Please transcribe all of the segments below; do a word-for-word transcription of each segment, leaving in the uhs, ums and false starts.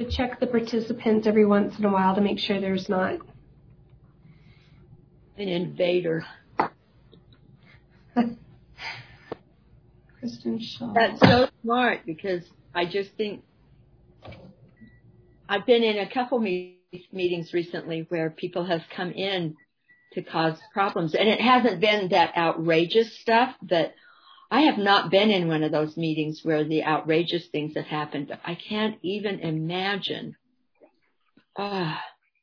to check the participants every once in a while to make sure there's not an invader. Kristen Shaw. That's so smart because I just think I've been in a couple me- meetings recently where people have come in to cause problems, and it hasn't been that outrageous stuff, but I have not been in one of those meetings where the outrageous things have happened. I can't even imagine. Ah.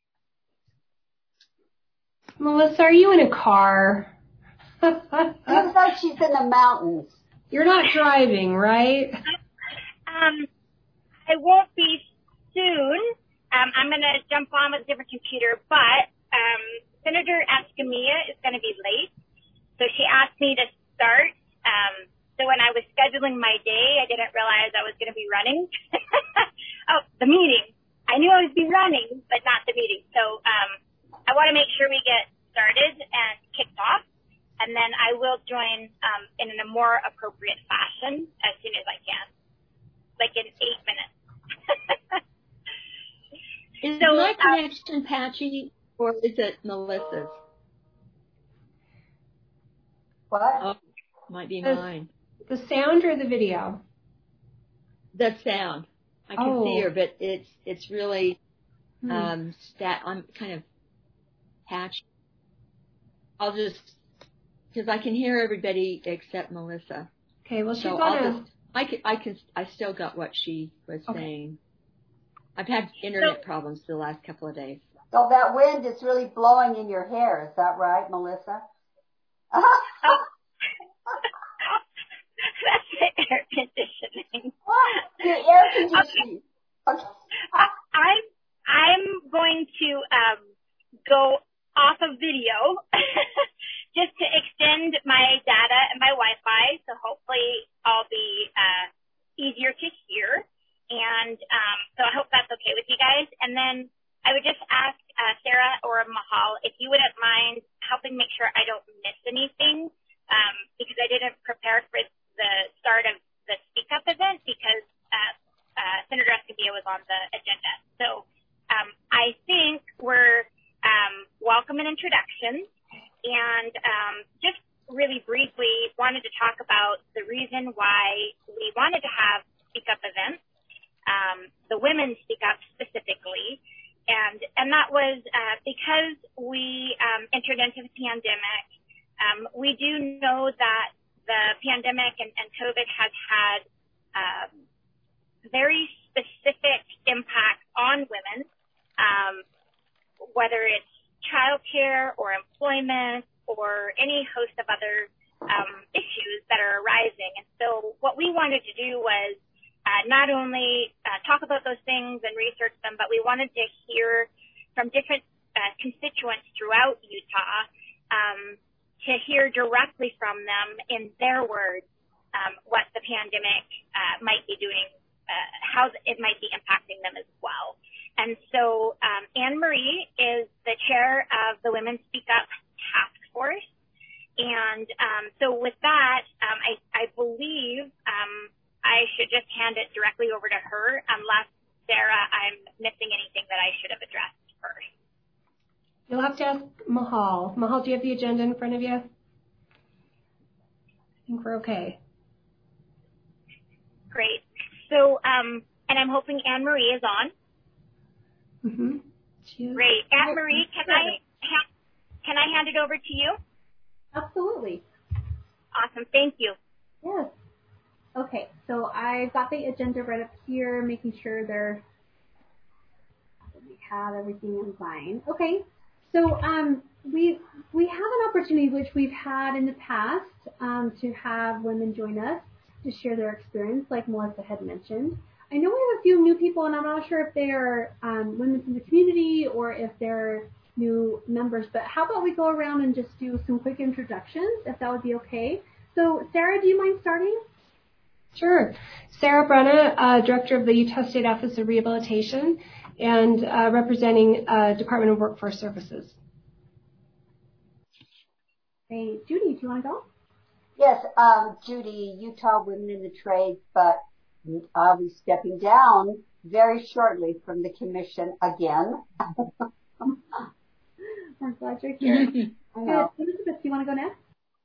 Melissa, are you in a car? Looks like she's in the mountains. You're not driving, right? Um, I won't be soon. Um, I'm going to jump on with a different computer, but um, Senator Escamilla is going to be late, so she asked me to start. Um, so when I was scheduling my day, I didn't realize I was going to be running. Oh, the meeting. I knew I would be running, but not the meeting. So um, I want to make sure we get started and kicked off, and then I will join um, in a more appropriate fashion as soon as I can, like in eight minutes. Is so, my um, connection patchy, or is it Melissa's? What? Oh, might be the, mine. The sound or the video? The sound. I can oh. see her, but it's it's really hmm. um stat. I'm kind of patchy. I'll just because I can hear everybody except Melissa. Okay. Well, she's so on I'll a... just I can I can I still got what she was okay. saying. I've had internet problems the last couple of days. So that wind is really blowing in your hair. Is that right, Melissa? That's the air conditioning. What? The air conditioning. Okay. okay. I, I'm I'm going to um, go off of video just to extend my data and my Wi-Fi, so hopefully I'll be uh, easier to hear. And um, so I hope that's okay with you guys. And then I would just ask uh, Sarah or Mahal if you wouldn't mind helping make sure I don't miss anything, um, because I didn't prepare for the start of the Speak Up event because uh, uh, Senator Escamilla was on the agenda. So um, I think we're um, welcome and introductions, and um, just really briefly wanted to talk about the reason why we wanted to have Speak Up events. Um, the women speak up specifically, and and that was uh, because we um, entered into the pandemic. Um, we do know that the pandemic and, and COVID has had um, very specific impacts on women, um, whether it's childcare or employment or any host of other um, issues that are arising. And so what we wanted to do was Uh, not only uh, talk about those things and research them, but we wanted to hear from different uh, constituents throughout Utah, um, to hear directly from them in their words um, what the pandemic uh, might be doing, uh, how it might be impacting them as well. And so um, Anne Marie is the chair of the Women Speak Up Task Force. And um, so with that, um, I, I believe um, I should just hand it directly over to her, unless, Sarah, I'm missing anything that I should have addressed first. You'll have to ask Mahal. Mahal, do you have the agenda in front of you? I think we're okay. Great. So, um, and I'm hoping Anne Marie is on. Mm-hmm. Great. Anne Marie, can I ha- can I hand it over to you? Absolutely. Awesome. Thank you. Yes. Okay, so I've got the agenda right up here, making sure they're, we have everything in line. Okay, so um, we we have an opportunity which we've had in the past um, to have women join us to share their experience, like Melissa had mentioned. I know we have a few new people, and I'm not sure if they're um, women from the community or if they're new members, but how about we go around and just do some quick introductions, if that would be okay. So, Sarah, do you mind starting? Sure. Sarah Brenna, uh, Director of the Utah State Office of Rehabilitation and uh, representing uh, Department of Workforce Services. Hey, Judy, do you want to go? Yes, um, Judy, Utah Women in the Trades, but I'll be stepping down very shortly from the commission again. I'm glad you're here. I know. Elizabeth, do you want to go next?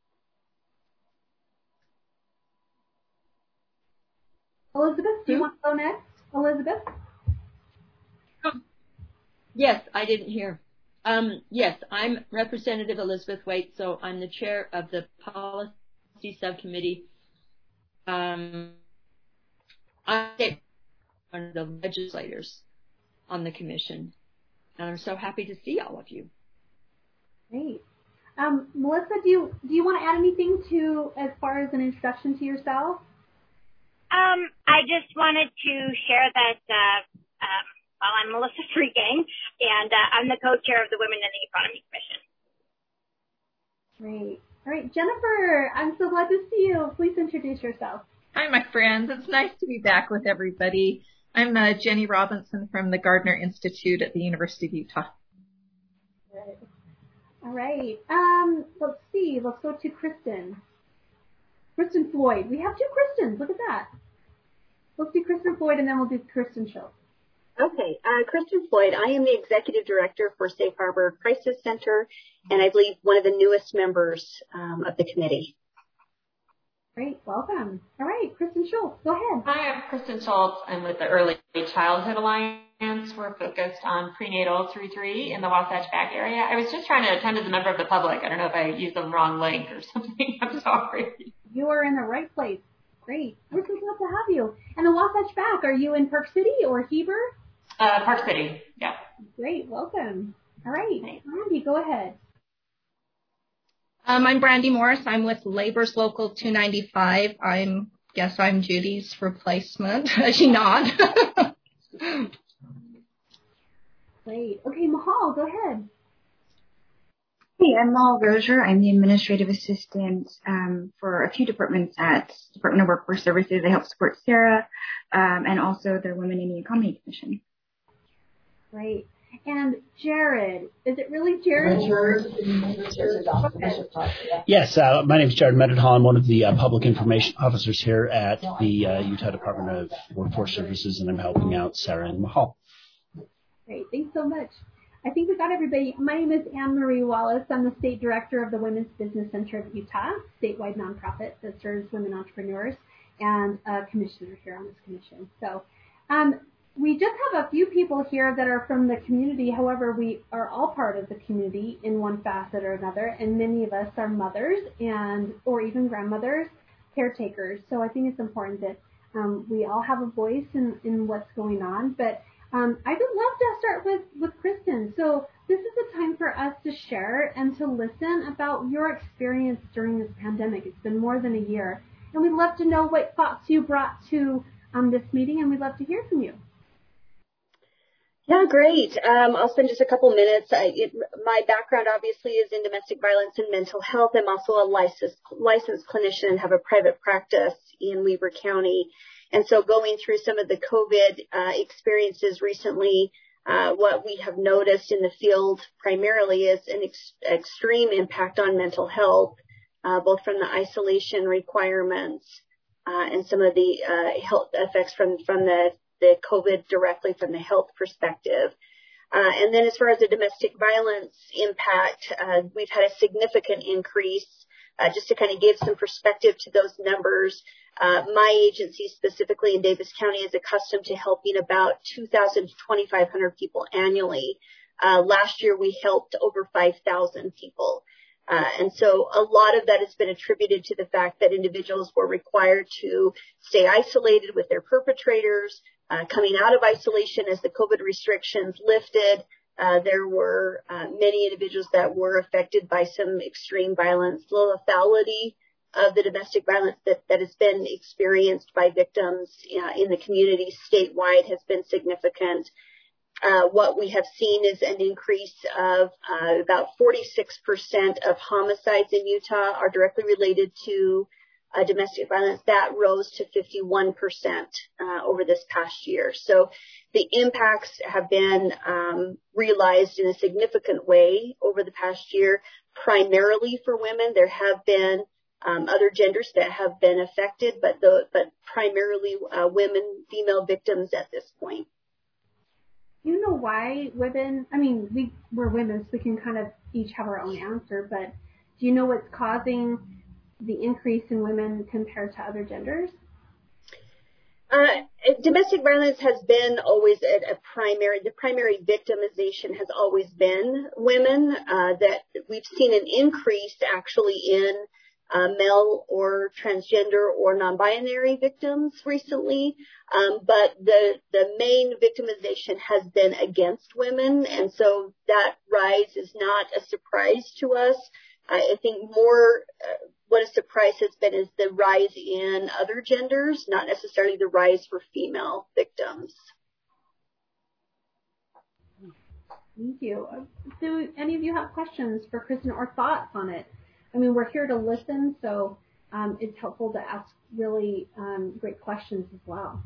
Elizabeth, do you Who? want to go next? Elizabeth? Yes, I didn't hear. Um, yes, I'm Representative Elizabeth Waite, so I'm the chair of the policy subcommittee. Um, I'm one of the legislators on the commission, and I'm so happy to see all of you. Great. Um, Melissa, do you do you want to add anything to as far as an introduction to yourself? Um, I just wanted to share that, uh, um, well, I'm Melissa Freegang, and uh, I'm the co-chair of the Women in the Economy Commission. Great. All right, Jennifer, I'm so glad to see you. Please introduce yourself. Hi, my friends. It's nice to be back with everybody. I'm uh, Jenny Robinson from the Gardner Institute at the University of Utah. Good. All right. Um, let's see. Let's go to Kristen. Kristen Floyd. We have two Kristens. Look at that. Let's do Kristen Floyd, and then we'll do Kristen Schultz. Okay, uh, Kristen Floyd. I am the Executive Director for Safe Harbor Crisis Center, and I believe one of the newest members um, of the committee. Great, welcome. All right, Kristen Schultz, go ahead. Hi, I'm Kristen Schultz. I'm with the Early Childhood Alliance. We're focused on prenatal through three in the Wasatch Back area. I was just trying to attend as a member of the public. I don't know if I used the wrong link or something. I'm sorry. You are in the right place. Great. We're so glad to have you. And the Wasatch Back, are you in Park City or Heber? Uh, Park City, yeah. Great, welcome. All right, Randy, go ahead. Um, I'm Brandy Morris. I'm with Labor's Local two ninety-five. I'm guess I'm Judy's replacement. She nod. Great. Okay, Mahal, go ahead. Hey, I'm Mahal Rozier. I'm the administrative assistant um, for a few departments at Department of Workforce Services. I help support Sarah um, and also the Women in the Economy Commission. Great. And Jared, is it really Jared? Yes, uh, my name is Jared Mendenhall. I'm one of the uh, public information officers here at the uh, Utah Department of Workforce Services, and I'm helping out Sarah and Mahal. Great, thanks so much. I think we got everybody. My name is Anne Marie Wallace. I'm the state director of the Women's Business Center of Utah, statewide nonprofit that serves women entrepreneurs, and a commissioner here on this commission. So, um, we just have a few people here that are from the community. However, we are all part of the community in one facet or another, and many of us are mothers and or even grandmothers, caretakers. So I think it's important that um, we all have a voice in, in what's going on. But um, I would love to start with, with Kristen. So this is a time for us to share and to listen about your experience during this pandemic. It's been more than a year. And we'd love to know what thoughts you brought to um, this meeting, and we'd love to hear from you. Yeah, great. Um, I'll spend just a couple minutes. I, it, my background obviously is in domestic violence and mental health. I'm also a licensed, licensed clinician and have a private practice in Weber County. And so going through some of the COVID uh, experiences recently, uh, what we have noticed in the field primarily is an ex- extreme impact on mental health, uh, both from the isolation requirements uh, and some of the uh, health effects from, from the the COVID directly from the health perspective. Uh, and then as far as the domestic violence impact, uh, we've had a significant increase. Uh, just to kind of give some perspective to those numbers, uh, my agency specifically in Davis County is accustomed to helping about two thousand to twenty-five hundred people annually. Uh, last year we helped over five thousand people. Uh, and so a lot of that has been attributed to the fact that individuals were required to stay isolated with their perpetrators. Uh, coming out of isolation as the COVID restrictions lifted, uh, there were uh, many individuals that were affected by some extreme violence. The lethality of the domestic violence that, that has been experienced by victims uh, in the community statewide has been significant. Uh, what we have seen is an increase of uh, about forty-six percent of homicides in Utah are directly related to Uh, domestic violence. That rose to fifty-one percent uh, over this past year. So the impacts have been um, realized in a significant way over the past year, primarily for women. There have been um, other genders that have been affected, but the, but primarily uh, women, female victims at this point. Do you know why women, I mean, we, we're women, so we can kind of each have our own answer, but do you know what's causing the increase in women compared to other genders? Uh, domestic violence has been always a, a primary, the primary victimization has always been women, uh, that we've seen an increase actually in uh, male or transgender or non-binary victims recently, um, but the, the main victimization has been against women, and so that rise is not a surprise to us. I think more uh, what a surprise has been is the rise in other genders, not necessarily the rise for female victims. Thank you. Do any of you have questions for Kristen or thoughts on it? I mean, we're here to listen, so um, it's helpful to ask really um, great questions as well.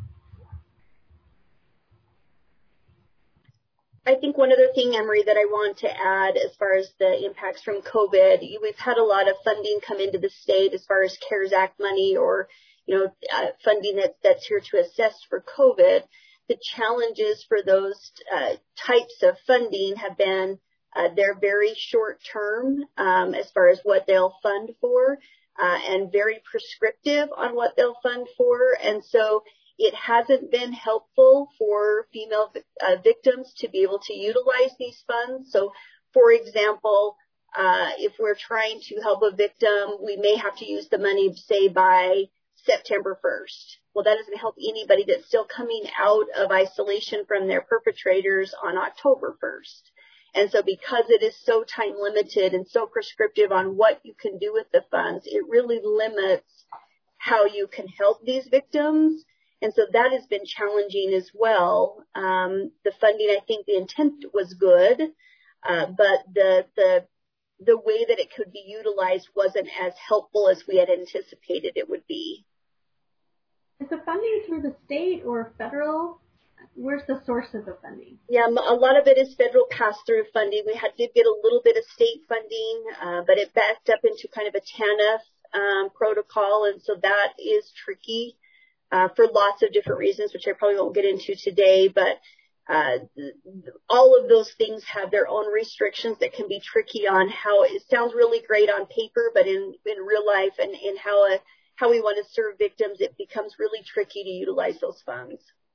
I think one other thing, Emery, that I want to add as far as the impacts from COVID, we've had a lot of funding come into the state as far as CARES Act money or, you know, uh, funding that's, that's here to assess for COVID. The challenges for those uh, types of funding have been uh, they're very short term um, as far as what they'll fund for uh, and very prescriptive on what they'll fund for. And so it hasn't been helpful for female uh, victims to be able to utilize these funds. So, for example, uh, if we're trying to help a victim, we may have to use the money, say, by September first. Well, that doesn't help anybody that's still coming out of isolation from their perpetrators on October first. And so because it is so time limited and so prescriptive on what you can do with the funds, it really limits how you can help these victims. And so that has been challenging as well. Um, the funding, I think the intent was good, uh, but the, the, the way that it could be utilized wasn't as helpful as we had anticipated it would be. Is the funding through the state or federal? Where's the source of the funding? Yeah, a lot of it is federal pass-through funding. We had, did get a little bit of state funding, uh, but it backed up into kind of a TANF um, protocol, and so that is tricky. Uh, for lots of different reasons, which I probably won't get into today, but uh, all of those things have their own restrictions that can be tricky on how it sounds really great on paper, but in, in real life and in how a, how we want to serve victims, it becomes really tricky to utilize those funds.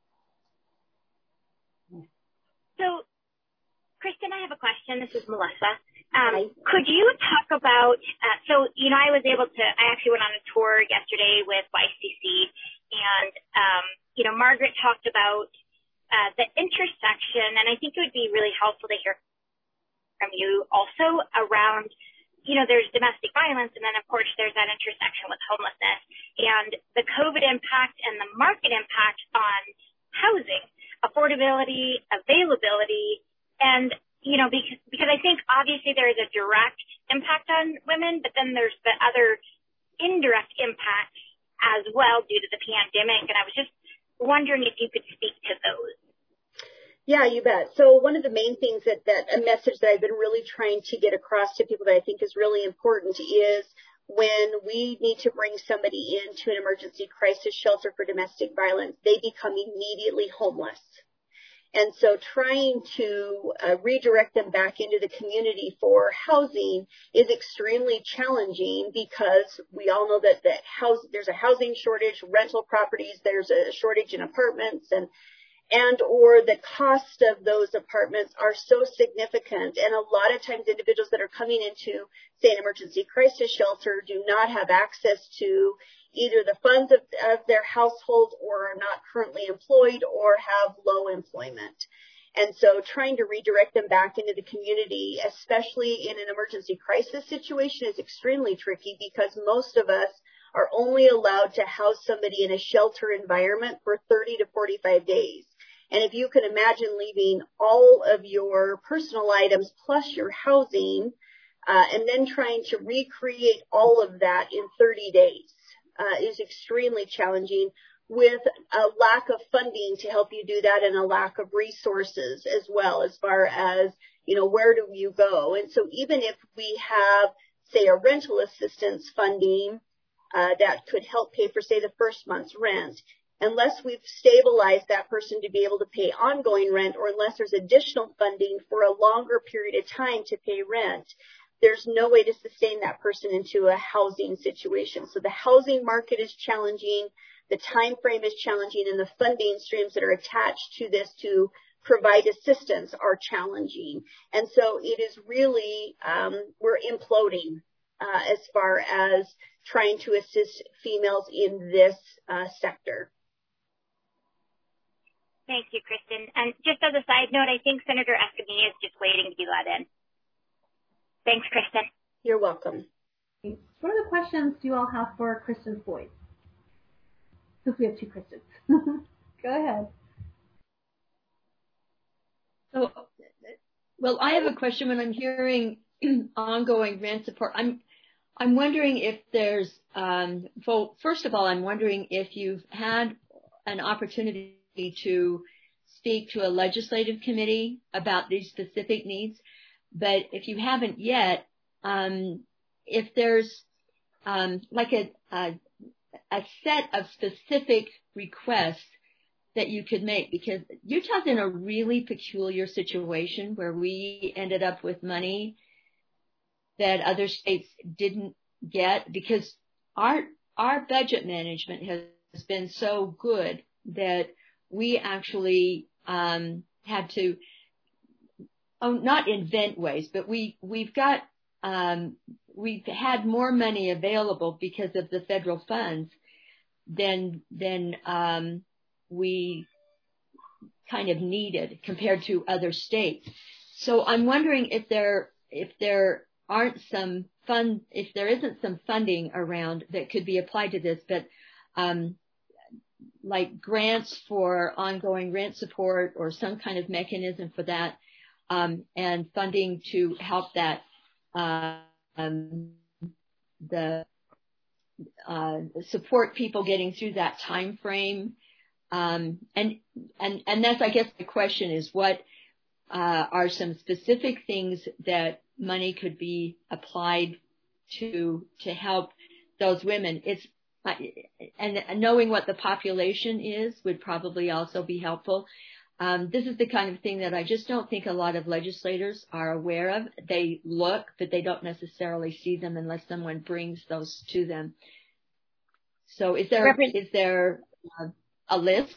So, Kristen, I have a question. This is Melissa. Um, could you talk about, uh, so, you know, I was able to, I actually went on a tour yesterday with Y C C, and, um, you know, Margaret talked about uh, the intersection, and I think it would be really helpful to hear from you also around, you know, there's domestic violence, and then, of course, there's that intersection with homelessness, and the COVID impact and the market impact on housing, affordability, availability, and you know, because, because I think obviously there is a direct impact on women, but then there's the other indirect impacts as well due to the pandemic. And I was just wondering if you could speak to those. Yeah, you bet. So one of the main things that, that a message that I've been really trying to get across to people that I think is really important is when we need to bring somebody into an emergency crisis shelter for domestic violence, they become immediately homeless. And so trying to uh, redirect them back into the community for housing is extremely challenging because we all know that, that house, there's a housing shortage, rental properties, there's a shortage in apartments, and and or the cost of those apartments are so significant. And a lot of times individuals that are coming into, say, an emergency crisis shelter do not have access to either the funds of, of their household or are not currently employed or have low employment. And so trying to redirect them back into the community, especially in an emergency crisis situation, is extremely tricky because most of us are only allowed to house somebody in a shelter environment for thirty to forty-five days. And if you can imagine leaving all of your personal items plus your housing, uh, and then trying to recreate all of that in thirty days, uh, is extremely challenging with a lack of funding to help you do that and a lack of resources as well as far as, you know, where do you go? And so even if we have, say, a rental assistance funding, uh, that could help pay for, say, the first month's rent. Unless we've stabilized that person to be able to pay ongoing rent, or unless there's additional funding for a longer period of time to pay rent, there's no way to sustain that person into a housing situation. So the housing market is challenging, the time frame is challenging, and the funding streams that are attached to this to provide assistance are challenging. And so it is really, um, we're imploding uh, as far as trying to assist females in this uh, sector. Thank you, Kristen. And just as a side note, I think Senator Escamilla is just waiting to be let in. Thanks, Kristen. You're welcome. What other questions do you all have for Kristen Floyd? Since we have two Kristens. Go ahead. So, well, I have a question. When I'm hearing ongoing rent support, I'm I'm wondering if there's, um, well, first of all, I'm wondering if you've had an opportunity to speak to a legislative committee about these specific needs. But if you haven't yet, um, if there's um, like a, a a set of specific requests that you could make, because Utah's in a really peculiar situation where we ended up with money that other states didn't get, because our our budget management has been so good that we actually um, had to, oh, not invent ways, but we we've got um, we've had more money available because of the federal funds than than um, we kind of needed compared to other states. So I'm wondering if there if there aren't some fund if there isn't some funding around that could be applied to this, but um, like grants for ongoing rent support or some kind of mechanism for that, um, and funding to help that uh, um, the uh, support people getting through that time frame. Um, and and and that's, I guess, the question is, what uh, are some specific things that money could be applied to to help those women? It's and knowing what the population is would probably also be helpful. Um, this is the kind of thing that I just don't think a lot of legislators are aware of. They look, but they don't necessarily see them unless someone brings those to them. So is there Repre- is there uh, a list?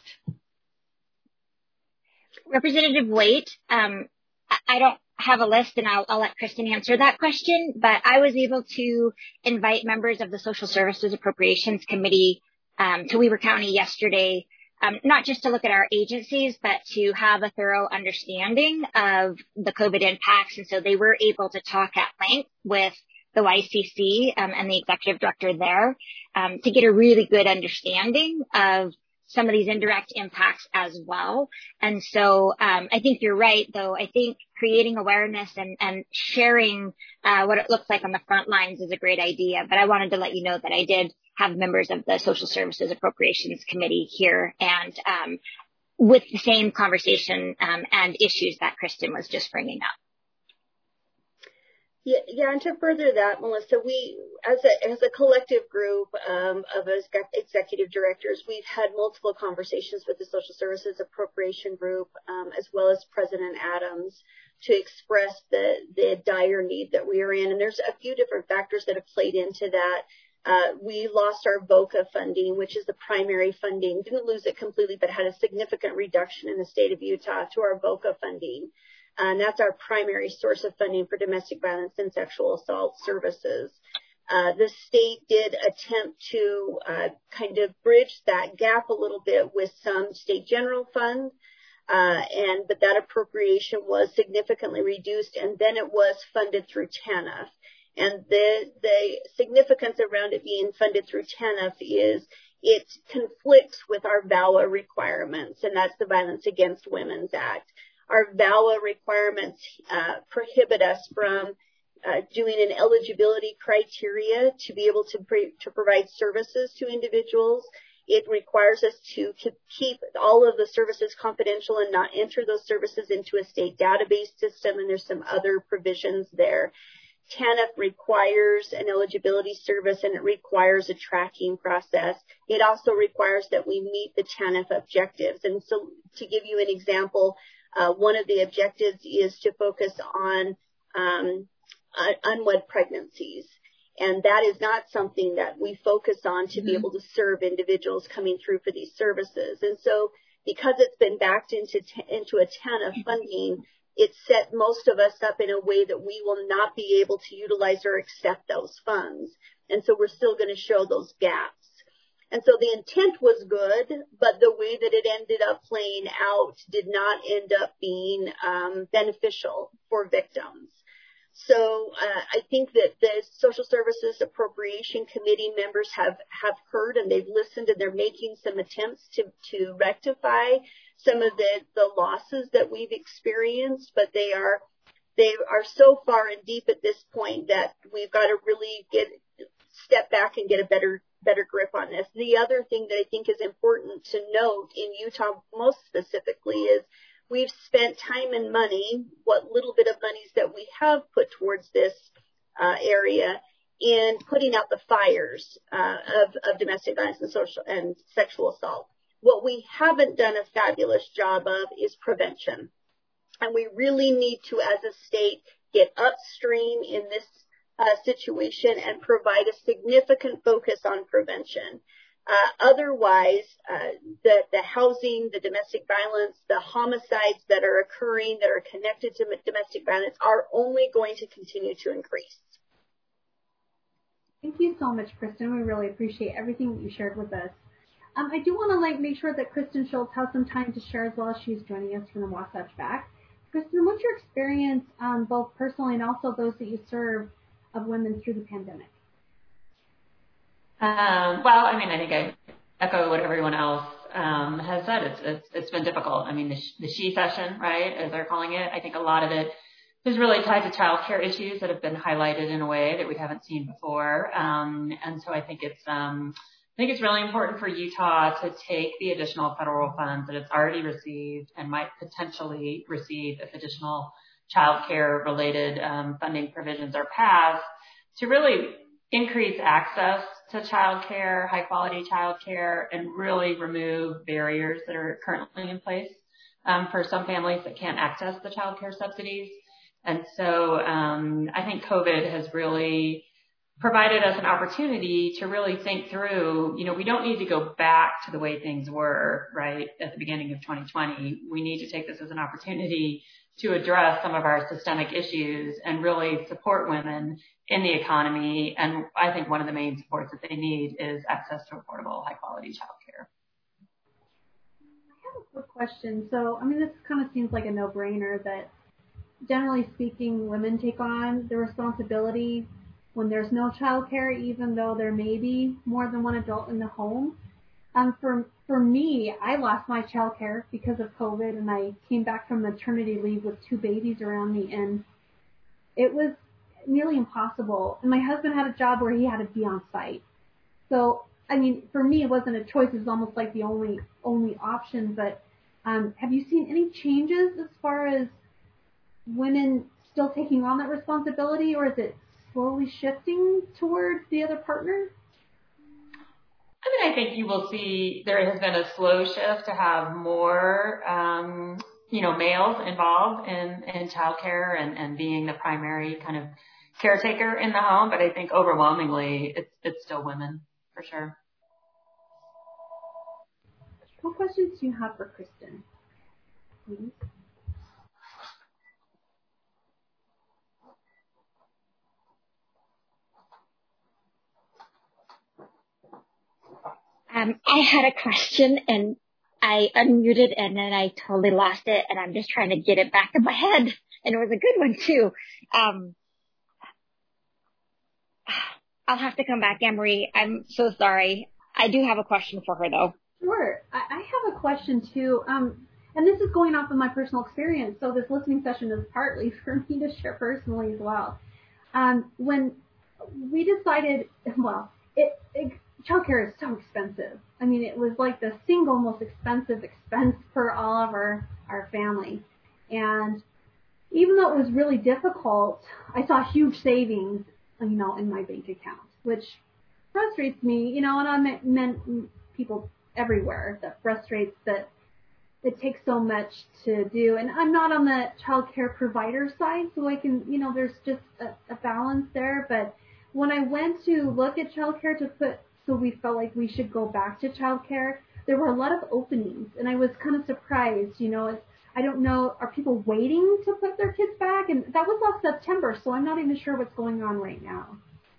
Representative Waite, um, I don't have a list, and I'll, I'll let Kristen answer that question, but I was able to invite members of the Social Services Appropriations Committee um, to Weber County yesterday, um, not just to look at our agencies, but to have a thorough understanding of the COVID impacts. And so they were able to talk at length with the Y C C um, and the executive director there um, to get a really good understanding of some of these indirect impacts as well. And so um, I think you're right, though. I think creating awareness and, and sharing uh, what it looks like on the front lines is a great idea. But I wanted to let you know that I did have members of the Social Services Appropriations Committee here, and um, with the same conversation um, and issues that Kristen was just bringing up. Yeah, yeah, and to further that, Melissa, we, as a as a collective group um, of executive directors, we've had multiple conversations with the Social Services Appropriation Group, um, as well as President Adams, to express the the dire need that we are in. And there's a few different factors that have played into that. Uh, we lost our VOCA funding, which is the primary funding. Didn't lose it completely, but had a significant reduction in the state of Utah to our VOCA funding. And that's our primary source of funding for domestic violence and sexual assault services. Uh, the state did attempt to uh, kind of bridge that gap a little bit with some state general funds, uh, and but that appropriation was significantly reduced, and then it was funded through TANF. And the the significance around it being funded through TANF is it conflicts with our VAWA requirements, and that's the Violence Against Women's Act. Our VAWA requirements uh, prohibit us from uh, doing an eligibility criteria to be able to pre- to provide services to individuals. It requires us to keep all of the services confidential and not enter those services into a state database system, and there's some other provisions there. TANF requires an eligibility service and it requires a tracking process. It also requires that we meet the TANF objectives. And so to give you an example, uh, one of the objectives is to focus on um, un- unwed pregnancies. And that is not something that we focus on to mm-hmm. be able to serve individuals coming through for these services. And so because it's been backed into t- into a TANF funding, it set most of us up in a way that we will not be able to utilize or accept those funds. And so we're still going to show those gaps. And so the intent was good, but the way that it ended up playing out did not end up being um, beneficial for victims. So uh, I think that the Social Services Appropriation Committee members have, have heard and they've listened and they're making some attempts to, to rectify some of the, the losses that we've experienced, but they are they are so far and deep at this point that we've got to really get step back and get a better better grip on this. The other thing that I think is important to note in Utah most specifically is we've spent time and money, what little bit of monies that we have put towards this uh, area, in putting out the fires uh, of, of domestic violence and social and sexual assault. What we haven't done a fabulous job of is prevention. And we really need to, as a state, get upstream in this uh, situation and provide a significant focus on prevention. Uh, otherwise, uh, the, the housing, the domestic violence, the homicides that are occurring that are connected to domestic violence are only going to continue to increase. Thank you so much, Kristen. We really appreciate everything that you shared with us. Um, I do want to like make sure that Kristen Schultz has some time to share as well as she's joining us from the Wasatch Back. Kristen, what's your experience, um, both personally and also those that you serve, of women through the pandemic? Um, well, I mean, I think I echo what everyone else um, has said. It's, it's it's been difficult. I mean, the, the she session, right, as they're calling it, I think a lot of it is really tied to childcare issues that have been highlighted in a way that we haven't seen before. Um, and so I think it's um, I think it's really important for Utah to take the additional federal funds that it's already received and might potentially receive if additional childcare related um, funding provisions are passed to really increase access to childcare, high quality childcare, and really remove barriers that are currently in place um, for some families that can't access the childcare subsidies. And so um, I think COVID has really provided us an opportunity to really think through, you know, we don't need to go back to the way things were, right, at the beginning of twenty twenty. We need to take this as an opportunity to address some of our systemic issues and really support women in the economy. And I think one of the main supports that they need is access to affordable, high-quality childcare. I have a quick question. So, I mean, this kind of seems like a no-brainer that, generally speaking, women take on the responsibility when there's no childcare, even though there may be more than one adult in the home. Um, for for me, I lost my childcare because of COVID, and I came back from maternity leave with two babies around me, and it was nearly impossible. And my husband had a job where he had to be on site. So, I mean, for me, it wasn't a choice. It was almost like the only only option. But um, have you seen any changes as far as women still taking on that responsibility, or is it slowly shifting towards the other partner? I mean, I think you will see there has been a slow shift to have more, um, you know, males involved in, in childcare and, and being the primary kind of caretaker in the home. But I think overwhelmingly it's, it's still women for sure. What questions do you have for Kristen, please? Um, I had a question and I unmuted and then I totally lost it and I'm just trying to get it back in my head, and it was a good one too. Um, I'll have to come back, Anne-Marie. I'm so sorry. I do have a question for her though. Sure. I, I have a question too. Um, and this is going off of my personal experience. So this listening session is partly for me to share personally as well. Um, when we decided, well, it, it childcare is so expensive. I mean, it was like the single most expensive expense for all of our, our family. And even though it was really difficult, I saw huge savings, you know, in my bank account, which frustrates me, you know, and I met, met people everywhere that frustrates that it takes so much to do. And I'm not on the child care provider side, so I can, you know, there's just a, a balance there. But when I went to look at child care to put, so we felt like we should go back to child care, there were a lot of openings, and I was kind of surprised, you know, I don't know, are people waiting to put their kids back? And that was last September, so I'm not even sure what's going on right now.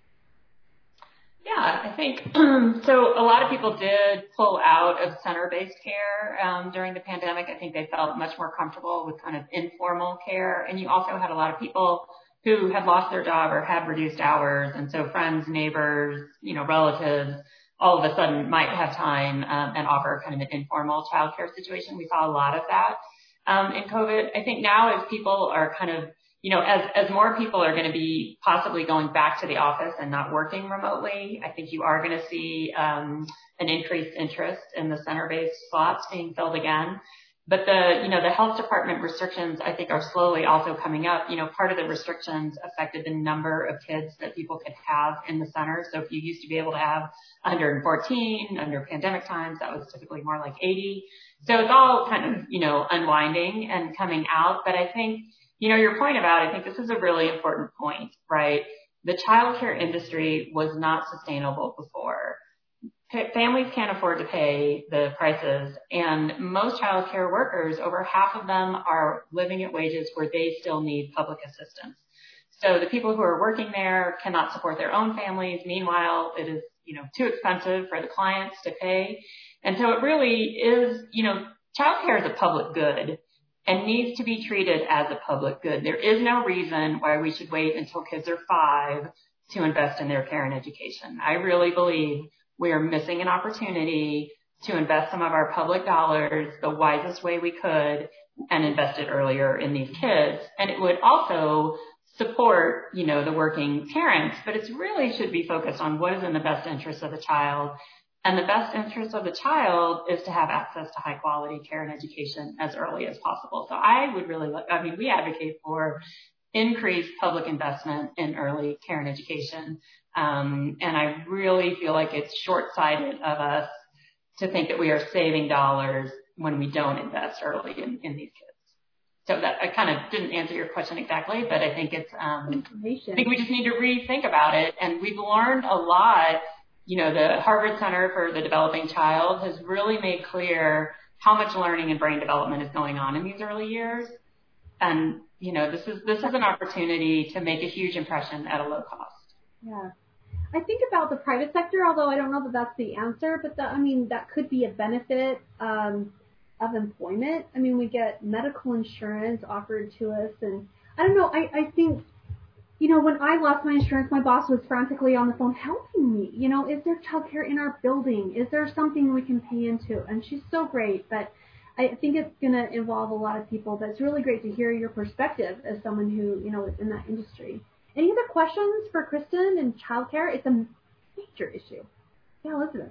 Yeah, I think, so a lot of people did pull out of center-based care um, during the pandemic. I think they felt much more comfortable with kind of informal care. And you also had a lot of people who had lost their job or had reduced hours. And so friends, neighbors, you know, relatives, all of a sudden might have time um, and offer kind of an informal childcare situation. We saw a lot of that um, in COVID. I think now as people are kind of, you know, as, as more people are going to be possibly going back to the office and not working remotely, I think you are going to see um, an increased interest in the center-based slots being filled again. But the, you know, the health department restrictions, I think, are slowly also coming up. You know, part of the restrictions affected the number of kids that people could have in the center. So if you used to be able to have one hundred fourteen under pandemic times, that was typically more like eighty. So it's all kind of, you know, unwinding and coming out. But I think, you know, your point about, I think this is a really important point, right? The childcare industry was not sustainable before. Families can't afford to pay the prices, and most child care workers, over half of them are living at wages where they still need public assistance. So the people who are working there cannot support their own families. Meanwhile, it is, you know, too expensive for the clients to pay. And so it really is, you know, child care is a public good and needs to be treated as a public good. There is no reason why we should wait until kids are five to invest in their care and education. I really believe we are missing an opportunity to invest some of our public dollars the wisest way we could and invest it earlier in these kids. And it would also support, you know, the working parents, but it really should be focused on what is in the best interest of the child. And the best interest of the child is to have access to high quality care and education as early as possible. So I would really, I mean, we advocate for increased public investment in early care and education. Um, and I really feel like it's short-sighted of us to think that we are saving dollars when we don't invest early in, in these kids. So that I kind of didn't answer your question exactly, but I think it's, um, I think we just need to rethink about it. And we've learned a lot. You know, the Harvard Center for the Developing Child has really made clear how much learning and brain development is going on in these early years. And, you know, this is, this is an opportunity to make a huge impression at a low cost. Yeah. I think about the private sector, although I don't know that that's the answer, but that, I mean, that could be a benefit um, of employment. I mean, we get medical insurance offered to us, and I don't know, I, I think, you know, when I lost my insurance, my boss was frantically on the phone helping me. You know, is there childcare in our building? Is there something we can pay into? And she's so great, but I think it's going to involve a lot of people, but it's really great to hear your perspective as someone who, you know, is in that industry. Any other questions for Kristen and childcare? It's a major issue. Yeah, Elizabeth.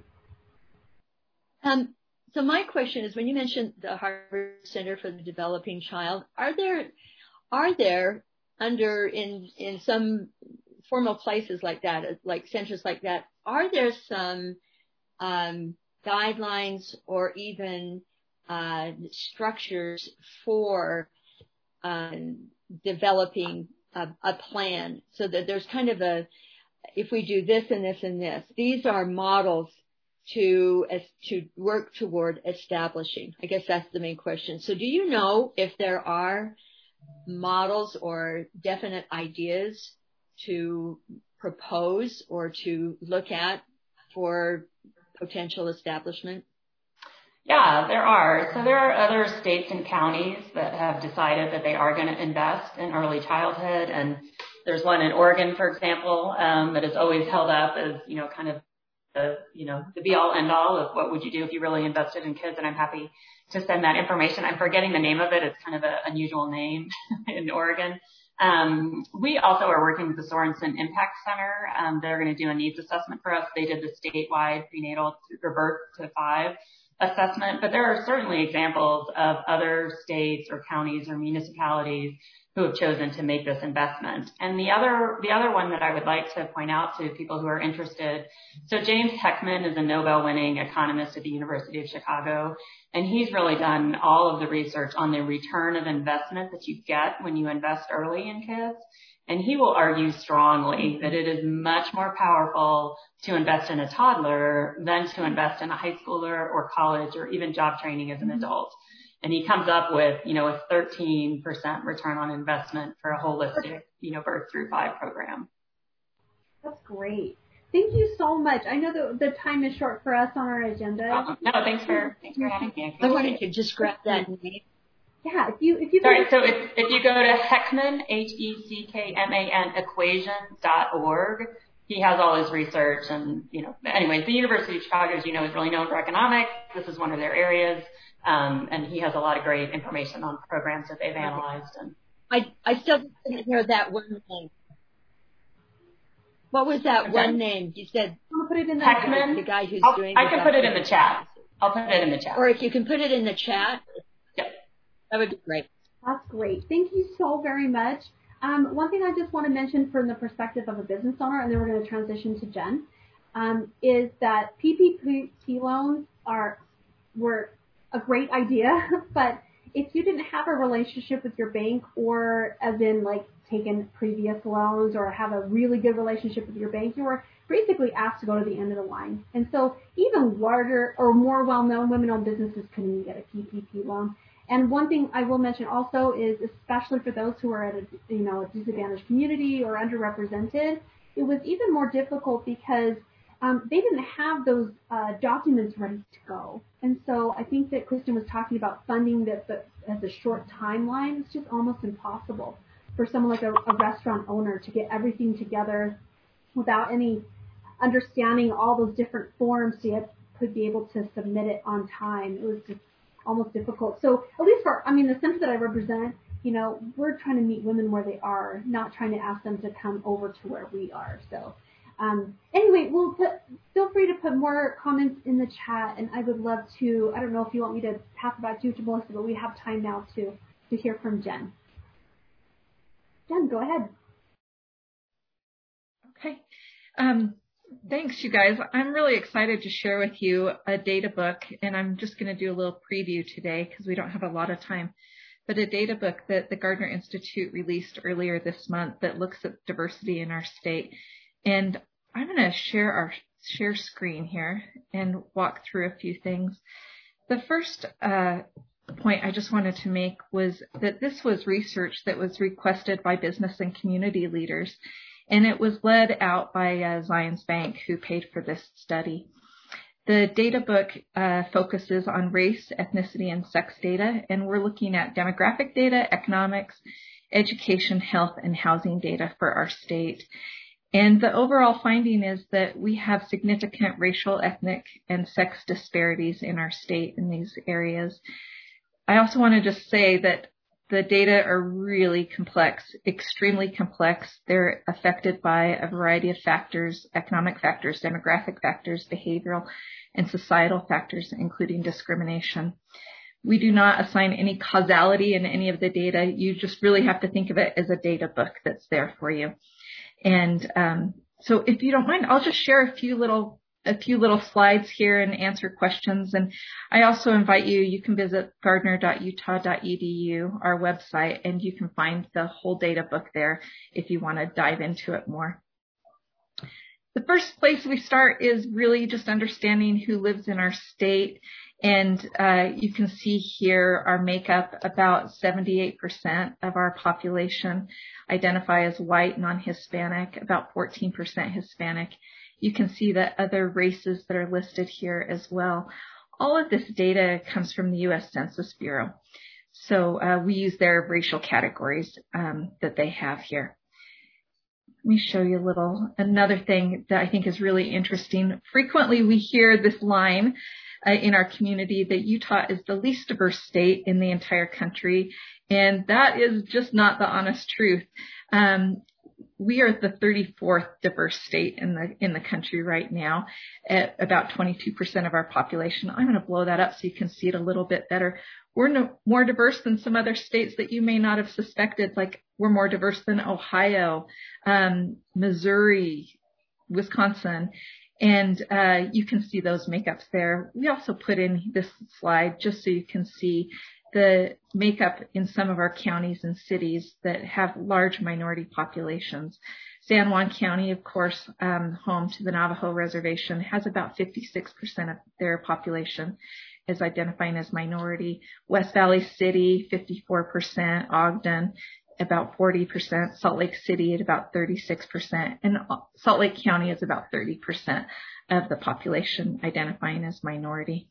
Um, so my question is, when you mentioned the Harvard Center for the Developing Child, are there, are there under in in some formal places like that, like centers like that, are there some um, guidelines or even uh, structures for um, developing A, a plan, so that there's kind of a, if we do this and this and this, these are models to as to work toward establishing? I guess that's the main question. So do you know if there are models or definite ideas to propose or to look at for potential establishment? Yeah, there are. So there are other states and counties that have decided that they are going to invest in early childhood. And there's one in Oregon, for example, um, that is always held up as, you know, kind of the, you know, the be all end all of what would you do if you really invested in kids. And I'm happy to send that information. I'm forgetting the name of it. It's kind of an unusual name in Oregon. Um, we also are working with the Sorensen Impact Center. Um, they're going to do a needs assessment for us. They did the statewide prenatal or birth to five assessment, but there are certainly examples of other states or counties or municipalities who have chosen to make this investment. And the other, the other one that I would like to point out to people who are interested. So James Heckman is a Nobel winning economist at the University of Chicago. And he's really done all of the research on the return of investment that you get when you invest early in kids. And he will argue strongly that it is much more powerful to invest in a toddler than to invest in a high schooler or college or even job training as an adult. And he comes up with, you know, a thirteen percent return on investment for a holistic, you know, birth through five program. That's great. Thank you so much. I know that the time is short for us on our agenda. Uh, no, thanks for, thanks for having me. I wanted to just grab that name. Yeah, if you, if you Sorry, so if, if you go to Heckman, H E C K M A N, equations dot org, he has all his research and, you know, anyways, the University of Chicago, as you know, is really known for economics. This is one of their areas. Um, and he has a lot of great information on programs that they've analyzed. And I, I still didn't hear that one name. What was that okay. one name? You said I'll put it in the, Heckman. The guy who's I'll, doing I can put it in the chat. I'll put it in the chat. Or if you can put it in the chat, yep. That would be great. That's great. Thank you so very much. Um, one thing I just want to mention from the perspective of a business owner, and then we're going to transition to Jen, um, is that P P P loans are were a great idea, but if you didn't have a relationship with your bank, or as in like taken previous loans or have a really good relationship with your bank, you were basically asked to go to the end of the line. And so even larger or more well-known women-owned businesses couldn't even get a P P P loan. And one thing I will mention also is, especially for those who are at a, you know, a disadvantaged community or underrepresented, it was even more difficult because um, they didn't have those uh, documents ready to go. And so I think that Kristen was talking about funding that, that has a short timeline. It's just almost impossible for someone like a, a restaurant owner to get everything together without any understanding all those different forms to get, could be able to submit it on time. It was just almost difficult. So at least for, I mean, the center that I represent, you know, we're trying to meet women where they are, not trying to ask them to come over to where we are. So um, anyway, we'll put, feel free to put more comments in the chat, and I would love to, I don't know if you want me to pass it back to you to Melissa, but we have time now to, to hear from Jen. Jen, go ahead. Okay. Um, Thanks, you guys. I'm really excited to share with you a data book, and I'm just going to do a little preview today because we don't have a lot of time, but a data book that the Gardner Institute released earlier this month that looks at diversity in our state. And I'm going to share our share screen here and walk through a few things. The first uh, point I just wanted to make was that this was research that was requested by business and community leaders. And it was led out by uh, Zions Bank, who paid for this study. The data book uh, focuses on race, ethnicity, and sex data, and we're looking at demographic data, economics, education, health, and housing data for our state. And the overall finding is that we have significant racial, ethnic, and sex disparities in our state in these areas. I also want to just say that the data are really complex, extremely complex. They're affected by a variety of factors, economic factors, demographic factors, behavioral and societal factors, including discrimination. We do not assign any causality in any of the data. You just really have to think of it as a data book that's there for you. And um, so if you don't mind, I'll just share a few little a few little slides here and answer questions. And I also invite you, you can visit gardner dot utah dot e d u, our website, and you can find the whole data book there if you want to dive into it more. The first place we start is really just understanding who lives in our state. And uh, you can see here our makeup. About seventy-eight percent of our population identify as white, non-Hispanic, about fourteen percent Hispanic. You can see the other races that are listed here as well. All of this data comes from the U S Census Bureau. So uh, we use their racial categories um, that they have here. Let me show you a little, another thing that I think is really interesting. Frequently we hear this line uh, in our community that Utah is the least diverse state in the entire country. And that is just not the honest truth. Um, We are the thirty-fourth diverse state in the in the country right now at about twenty-two percent of our population. I'm going to blow that up so you can see it a little bit better. we're no, more diverse than some other states that you may not have suspected, like we're more diverse than Ohio, um, Missouri, Wisconsin. And uh, you can see those makeups there. We also put in this slide just so you can see the makeup in some of our counties and cities that have large minority populations. San Juan County, of course, um, home to the Navajo Reservation, has about fifty-six percent of their population is identifying as minority. West Valley City, fifty-four percent. Ogden, about forty percent. Salt Lake City at about thirty-six percent. And Salt Lake County is about thirty percent of the population identifying as minority.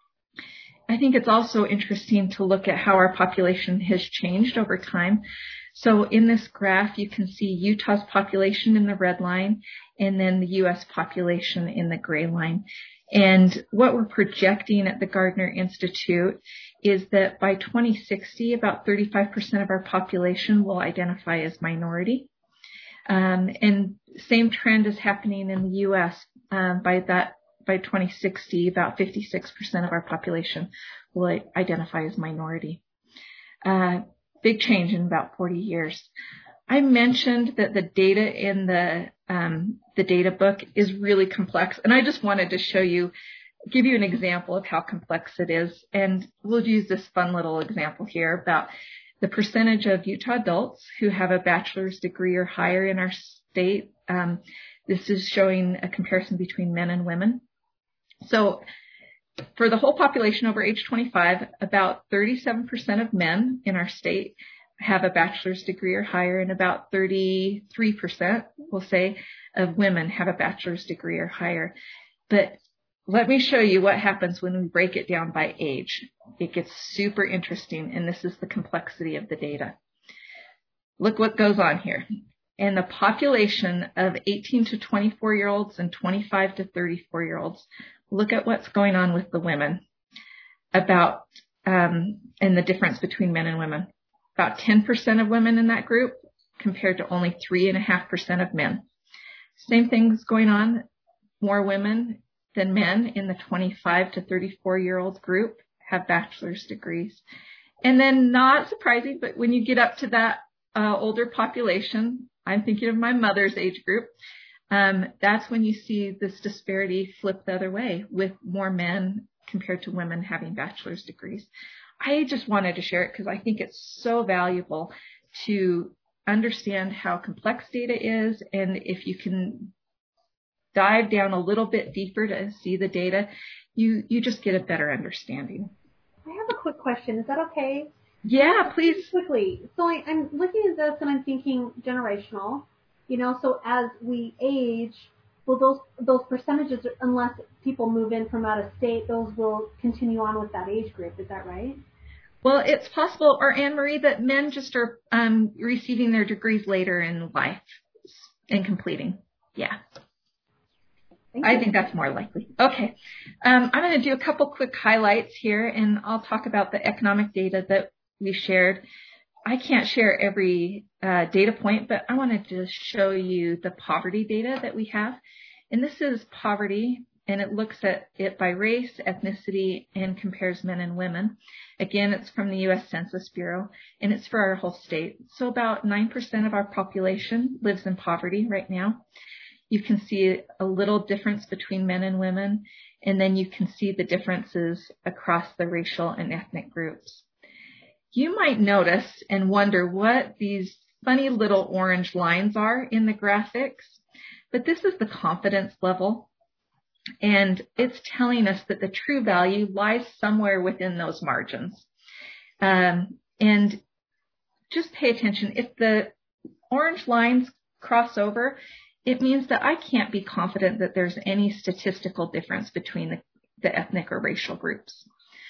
I think it's also interesting to look at how our population has changed over time. So in this graph, you can see Utah's population in the red line and then the U S population in the gray line. And what we're projecting at the Gardner Institute is that by twenty sixty, about thirty-five percent of our population will identify as minority. Um, and same trend is happening in the U S. Um, by that, by twenty sixty, about fifty-six percent of our population will identify as minority. Uh, big change in about forty years. I mentioned that the data in the um, the data book is really complex, and I just wanted to show you, give you an example of how complex it is. And we'll use this fun little example here about the percentage of Utah adults who have a bachelor's degree or higher in our state. Um, this is showing a comparison between men and women. So for the whole population over age twenty-five, about thirty-seven percent of men in our state have a bachelor's degree or higher, and about thirty-three percent, we'll say, of women have a bachelor's degree or higher. But let me show you what happens when we break it down by age. It gets super interesting, and this is the complexity of the data. Look what goes on here. In the population of eighteen to twenty-four year olds and twenty-five to thirty-four year olds, look at what's going on with the women about, um, and the difference between men and women. About ten percent of women in that group compared to only three point five percent of men. Same thing's going on, more women than men in the twenty-five to thirty-four year old group have bachelor's degrees. And then, not surprising, but when you get up to that uh, older population, I'm thinking of my mother's age group, um, that's when you see this disparity flip the other way, with more men compared to women having bachelor's degrees. I just wanted to share it because I think it's so valuable to understand how complex data is, and if you can dive down a little bit deeper to see the data, you, you just get a better understanding. I have a quick question. Is that okay? Yeah, please. Quickly. So I, I'm looking at this and I'm thinking generational, you know, so as we age, will those, those percentages, unless people move in from out of state, those will continue on with that age group. Is that right? Well, it's possible, or Anne Marie, that men just are um, receiving their degrees later in life and completing. Yeah. Thank I you. think that's more likely. Okay. Um, I'm going to do a couple quick highlights here, and I'll talk about the economic data that we shared. I can't share every uh, data point, but I wanted to show you the poverty data that we have. And this is poverty, and it looks at it by race, ethnicity, and compares men and women. Again, it's from the U S Census Bureau, and it's for our whole state. So about nine percent of our population lives in poverty right now. You can see a little difference between men and women, and then you can see the differences across the racial and ethnic groups. You might notice and wonder what these funny little orange lines are in the graphics, but this is the confidence level, and it's telling us that the true value lies somewhere within those margins. Um, and just pay attention. If the orange lines cross over, it means that I can't be confident that there's any statistical difference between the, the ethnic or racial groups.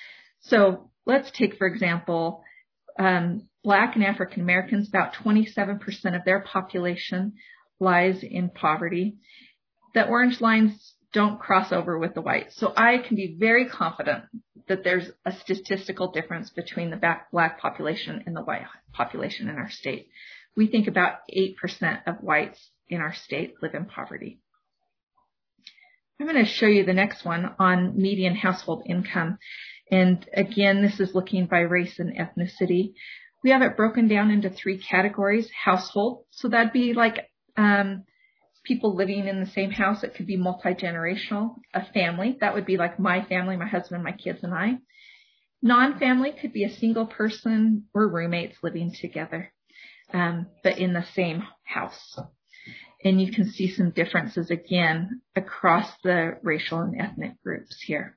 So let's take, for example, um, Black and African Americans. About twenty-seven percent of their population lies in poverty. The orange lines don't cross over with the white. So I can be very confident that there's a statistical difference between the Black population and the white population in our state. We think about eight percent of whites in our state live in poverty. I'm going to show you the next one on median household income. And again, this is looking by race and ethnicity. We have it broken down into three categories. Household, so that'd be like um, people living in the same house. It could be multi-generational. A family, that would be like my family, my husband, my kids, and I. Non-family could be a single person or roommates living together, um, but in the same house. And you can see some differences again across the racial and ethnic groups here.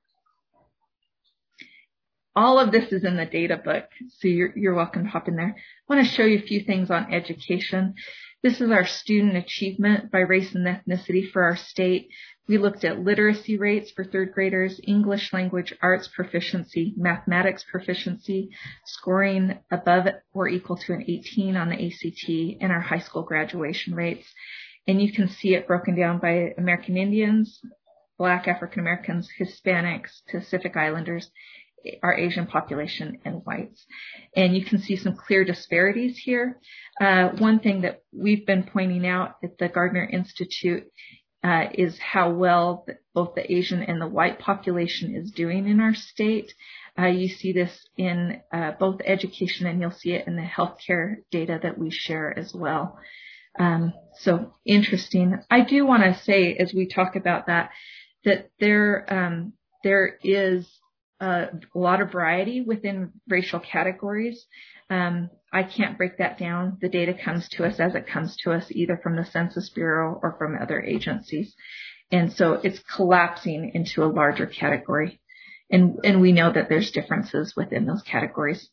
All of this is in the data book, so you're, you're welcome to hop in there. I want to show you a few things on education. This is our student achievement by race and ethnicity for our state. We looked at literacy rates for third graders, English language arts proficiency, mathematics proficiency, scoring above or equal to an eighteen on the A C T, and our high school graduation rates. And you can see it broken down by American Indians, Black African Americans, Hispanics, Pacific Islanders, our Asian population, and whites. And you can see some clear disparities here. Uh, one thing that we've been pointing out at the Gardner Institute uh, is how well the, both the Asian and the white population is doing in our state. Uh, you see this in uh, both education, and you'll see it in the healthcare data that we share as well. Um, so interesting. I do want to say, as we talk about that, that there um, there is Uh, a lot of variety within racial categories. Um, I can't break that down. The data comes to us as it comes to us, either from the Census Bureau or from other agencies. And so it's collapsing into a larger category. And, and we know that there's differences within those categories.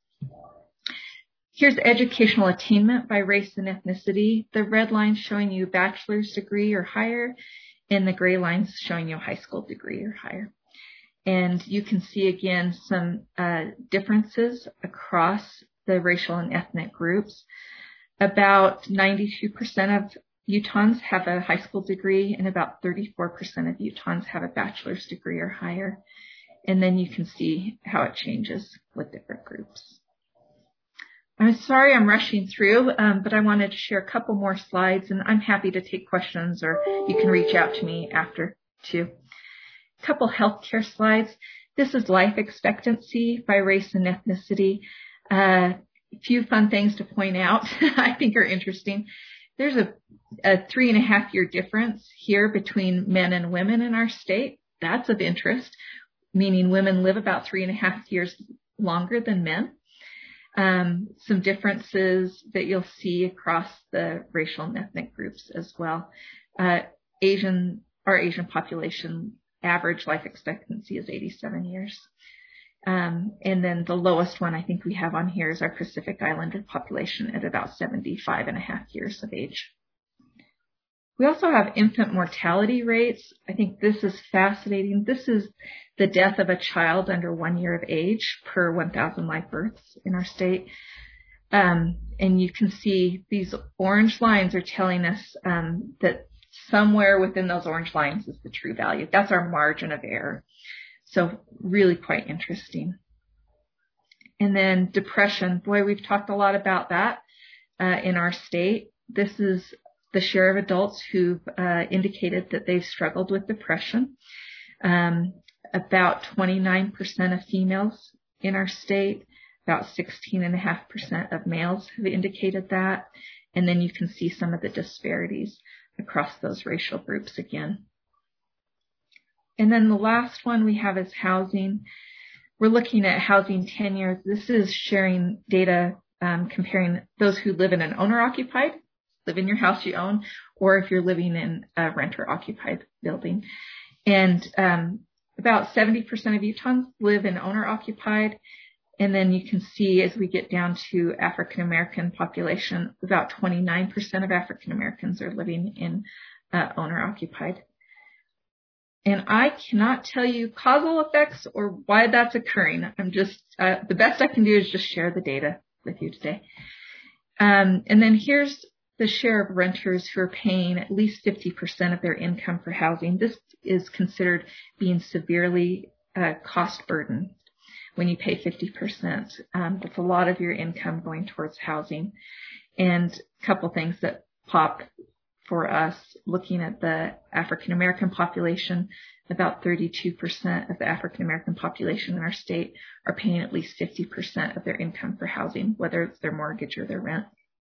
Here's educational attainment by race and ethnicity. The red line showing you bachelor's degree or higher, and the gray lines showing you a high school degree or higher. And you can see, again, some uh, differences across the racial and ethnic groups. About ninety-two percent of Utahns have a high school degree, and about thirty-four percent of Utahns have a bachelor's degree or higher. And then you can see how it changes with different groups. I'm sorry I'm rushing through, um, but I wanted to share a couple more slides, and I'm happy to take questions, or you can reach out to me after too. Couple healthcare slides. This is life expectancy by race and ethnicity. Uh, a few fun things to point out I think are interesting. There's a, a three and a half year difference here between men and women in our state. That's of interest, meaning women live about three and a half years longer than men. Um, some differences that you'll see across the racial and ethnic groups as well. Uh, Asian, our Asian population average life expectancy is eighty-seven years. Um, and then the lowest one I think we have on here is our Pacific Islander population at about seventy-five and a half years of age. We also have infant mortality rates. I think this is fascinating. This is the death of a child under one year of age per one thousand live births in our state. Um, and you can see these orange lines are telling us um, that somewhere within those orange lines is the true value. That's our margin of error. So really quite interesting. And then depression. Boy, we've talked a lot about that uh, in our state. This is the share of adults who've uh, indicated that they've struggled with depression. Um, about twenty-nine percent of females in our state, about sixteen point five percent of males have indicated that. And then you can see some of the disparities across those racial groups again. And then the last one we have is housing. We're looking at housing tenure. This is sharing data um, comparing those who live in an owner-occupied, live in your house you own, or if you're living in a renter-occupied building. And um, about seventy percent of Utahns live in owner-occupied. And then you can see as we get down to African-American population, about twenty-nine percent of African-Americans are living in uh, owner-occupied. And I cannot tell you causal effects or why that's occurring. I'm just, uh, the best I can do is just share the data with you today. Um, and then here's the share of renters who are paying at least fifty percent of their income for housing. This is considered being severely uh, cost burdened. When you pay fifty percent, um, that's a lot of your income going towards housing. And a couple things that pop for us, looking at the African American population, about thirty-two percent of the African American population in our state are paying at least fifty percent of their income for housing, whether it's their mortgage or their rent.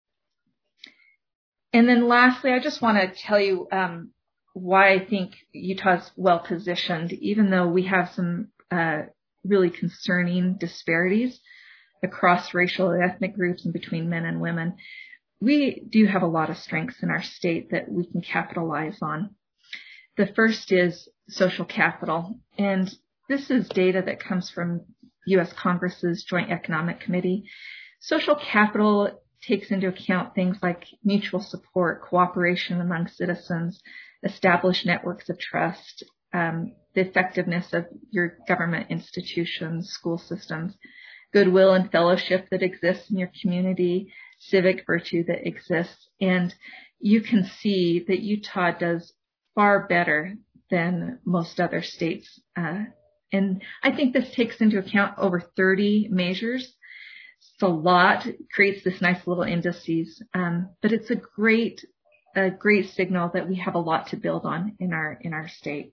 And then lastly, I just want to tell you um, why I think Utah's well positioned, even though we have some uh, really concerning disparities across racial and ethnic groups and between men and women. We do have a lot of strengths in our state that we can capitalize on. The first is social capital, and this is data that comes from U S Congress's Joint Economic Committee. Social capital takes into account things like mutual support, cooperation among citizens, established networks of trust, um, the effectiveness of your government institutions, school systems, goodwill and fellowship that exists in your community, civic virtue that exists. And you can see that Utah does far better than most other states. Uh, and I think this takes into account over thirty measures. It's a lot. It creates this nice little indices. Um, but it's a great, a great signal that we have a lot to build on in our, in our state.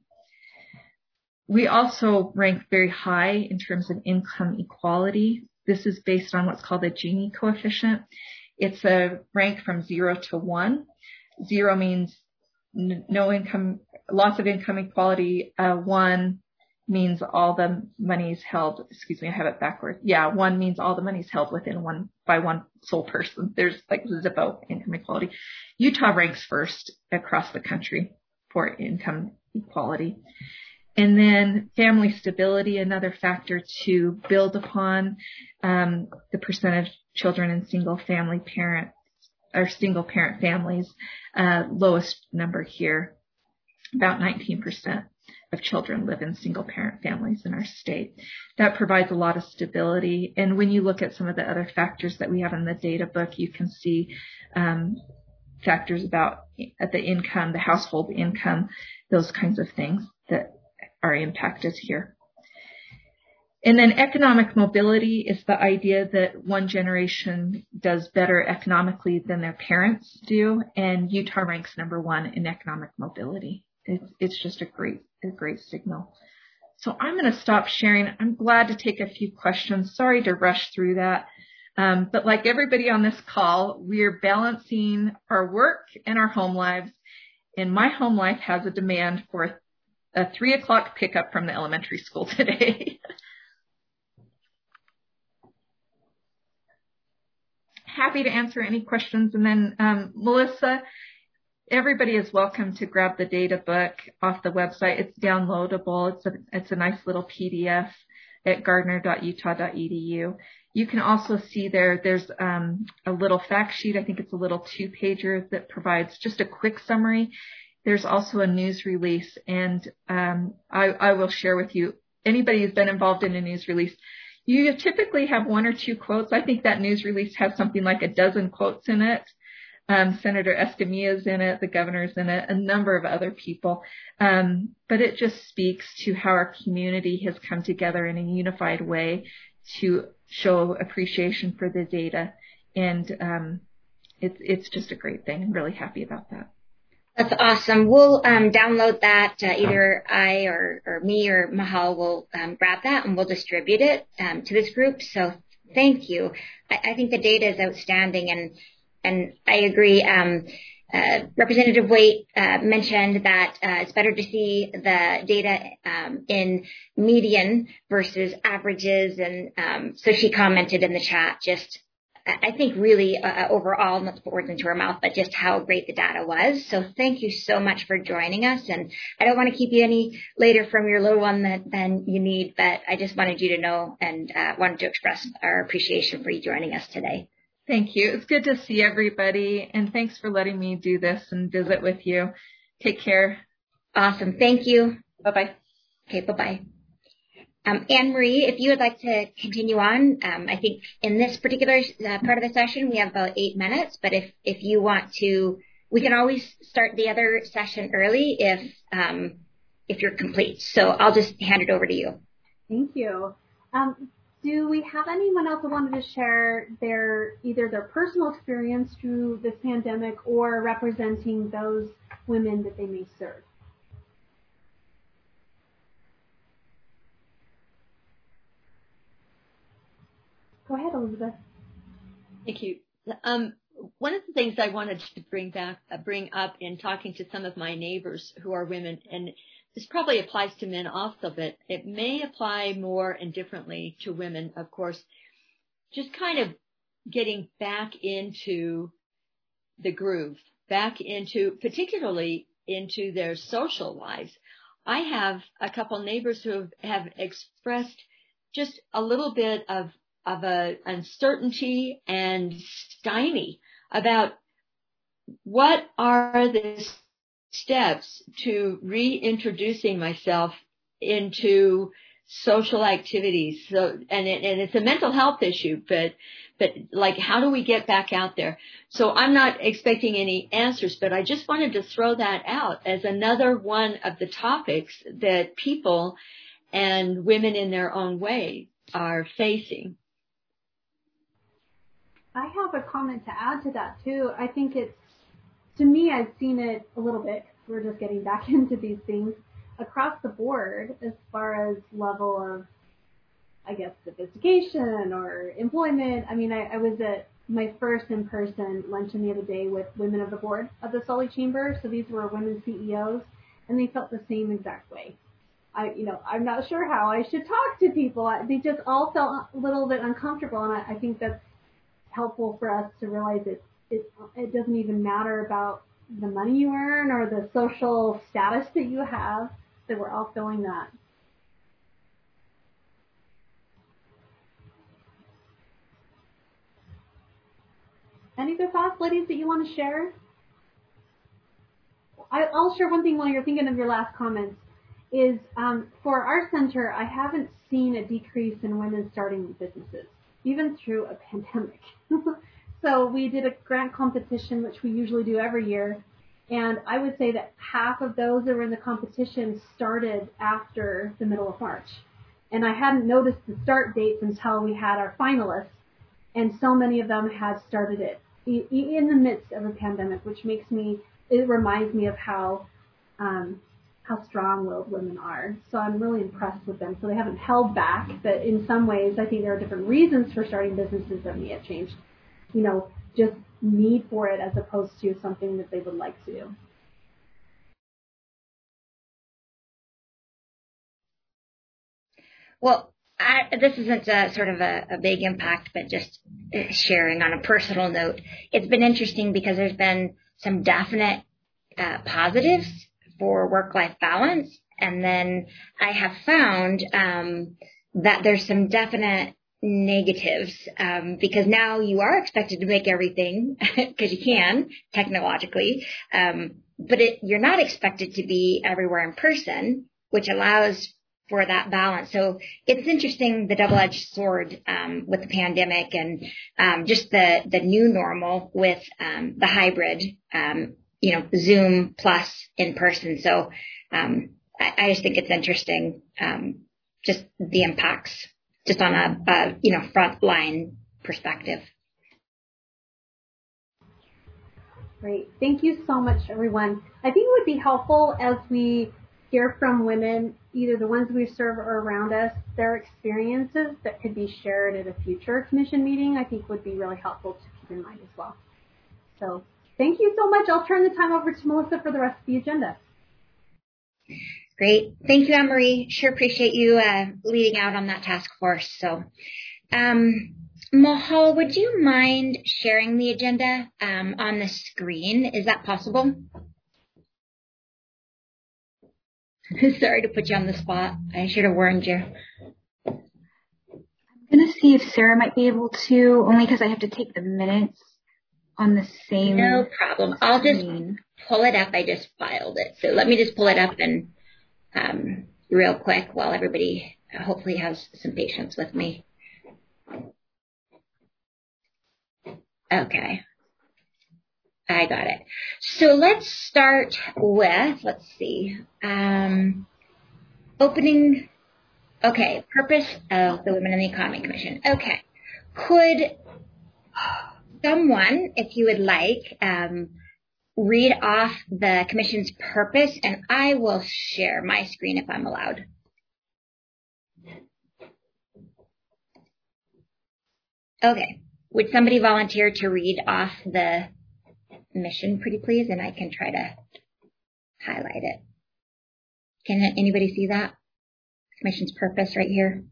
We also rank very high in terms of income equality. This is based on what's called the Gini coefficient. It's a rank from zero to one. Zero means n- no income, lots of income equality. Uh, one means all the money's held, excuse me, I have it backwards. Yeah, one means all the money's held within one, by one sole person. There's like Zippo income equality. Utah ranks first across the country for income equality. And then family stability, another factor to build upon, um, the percentage of children in single family parent or single parent families, uh, lowest number here, about nineteen percent of children live in single parent families in our state. That provides a lot of stability. And when you look at some of the other factors that we have in the data book, you can see, um, factors about at the income, the household income, those kinds of things that are impacted here. And then economic mobility is the idea that one generation does better economically than their parents do, and Utah ranks number one in economic mobility. It's, it's just a great, a great signal. So I'm going to stop sharing. I'm glad to take a few questions. Sorry to rush through that. Um, but like everybody on this call, we're balancing our work and our home lives. And my home life has a demand for a a three o'clock pickup from the elementary school today. Happy to answer any questions. And then, um, Melissa, everybody is welcome to grab the data book off the website. It's downloadable. It's a, it's a nice little P D F at gardner dot utah dot e d u. You can also see there, there's um, a little fact sheet. I think it's a little two-pager that provides just a quick summary. There's also a news release, and um, I, I will share with you, anybody who's been involved in a news release, you typically have one or two quotes. I think that news release has something like a dozen quotes in it. Um, Senator Escamilla's in it, the governor's in it, a number of other people. Um, but it just speaks to how our community has come together in a unified way to show appreciation for the data. And um, it's, it's just a great thing. I'm really happy about that. That's awesome. We'll um, download that. Uh, either I or, or me or Mahal will um, grab that and we'll distribute it um, to this group. So thank you. I, I think the data is outstanding, and and I agree. Um, uh, Representative Waite uh, mentioned that uh, it's better to see the data um, in median versus averages, and um, so she commented in the chat just. I think really uh, overall, not to put words into her mouth, but just how great the data was. So thank you so much for joining us. And I don't want to keep you any later from your little one that, than you need, but I just wanted you to know and uh, wanted to express our appreciation for you joining us today. Thank you. It's good to see everybody. And thanks for letting me do this and visit with you. Take care. Awesome. Thank you. Bye-bye. Okay, bye-bye. Um, Anne-Marie, if you would like to continue on, um, I think in this particular uh, part of the session, we have about eight minutes, but if, if you want to, we can always start the other session early if, um, if you're complete. So I'll just hand it over to you. Thank you. Um, do we have anyone else who wanted to share their either their personal experience through this pandemic or representing those women that they may serve? Go ahead, Elizabeth. Thank you. Um, one of the things I wanted to bring back, uh, bring up in talking to some of my neighbors who are women, and this probably applies to men also, but it may apply more and differently to women, of course, just kind of getting back into the groove, back into, particularly into their social lives. I have a couple neighbors who have, have expressed just a little bit of of a uncertainty and stymy about what are the steps to reintroducing myself into social activities. So, and, it, and it's a mental health issue, but, but like, how do we get back out there? So I'm not expecting any answers, but I just wanted to throw that out as another one of the topics that people and women in their own way are facing. I have a comment to add to that too. I think it's, to me, I've seen it a little bit. We're just getting back into these things across the board as far as level of, I guess, sophistication or employment. I mean, I, I was at my first in-person luncheon the other day with women of the board of the Sully Chamber. So these were women C E Os, and they felt the same exact way. I, you know, I'm not sure how I should talk to people. They just all felt a little bit uncomfortable, and I, I think that's helpful for us to realize it, it it doesn't even matter about the money you earn or the social status that you have, that we're all feeling that. Any other thoughts, ladies, that you want to share? I, I'll share one thing while you're thinking of your last comments. Is um, for our center, I haven't seen a decrease in women starting businesses, even through a pandemic. So we did a grant competition, which we usually do every year, and I would say that half of those that were in the competition started after the middle of March. And I hadn't noticed the start dates until we had our finalists, and so many of them had started it in the midst of a pandemic, which makes me, it reminds me of how um, how strong-willed women are. So I'm really impressed with them. So they haven't held back, but in some ways I think there are different reasons for starting businesses that may have changed. You know, just need for it as opposed to something that they would like to do. Well, I, this isn't a, sort of a, a big impact, but just sharing on a personal note. It's been interesting because there's been some definite uh, positives for work-life balance, and then I have found um, that there's some definite negatives um, because now you are expected to make everything because you can technologically, um, but it, you're not expected to be everywhere in person, which allows for that balance. So it's interesting, the double-edged sword um, with the pandemic and um, just the, the new normal with um, the hybrid, um, you know, Zoom plus in person. So um, I, I just think it's interesting, um, just the impacts, just on a, a you know frontline perspective. Great, thank you so much, everyone. I think it would be helpful as we hear from women, either the ones we serve or around us, their experiences that could be shared at a future commission meeting. I think would be really helpful to keep in mind as well. So thank you so much. I'll turn the time over to Melissa for the rest of the agenda. Great. Thank you, Anne-Marie. Sure appreciate you uh, leading out on that task force. So, um, Mahal, would you mind sharing the agenda um, on the screen? Is that possible? Sorry to put you on the spot. I should have warned you. I'm going to see if Sarah might be able to, only because I have to take the minutes on the same No problem. I'll just pull it up. I just filed it. So let me just pull it up and um, real quick while everybody hopefully has some patience with me. Okay. I got it. So let's start with, let's see, um, opening Okay, purpose of the Women in the Economy Commission. Okay. Could someone, if you would like, um, read off the commission's purpose, and I will share my screen if I'm allowed. Okay. Would somebody volunteer to read off the mission, pretty please, and I can try to highlight it. Can anybody see that? Commission's purpose right here.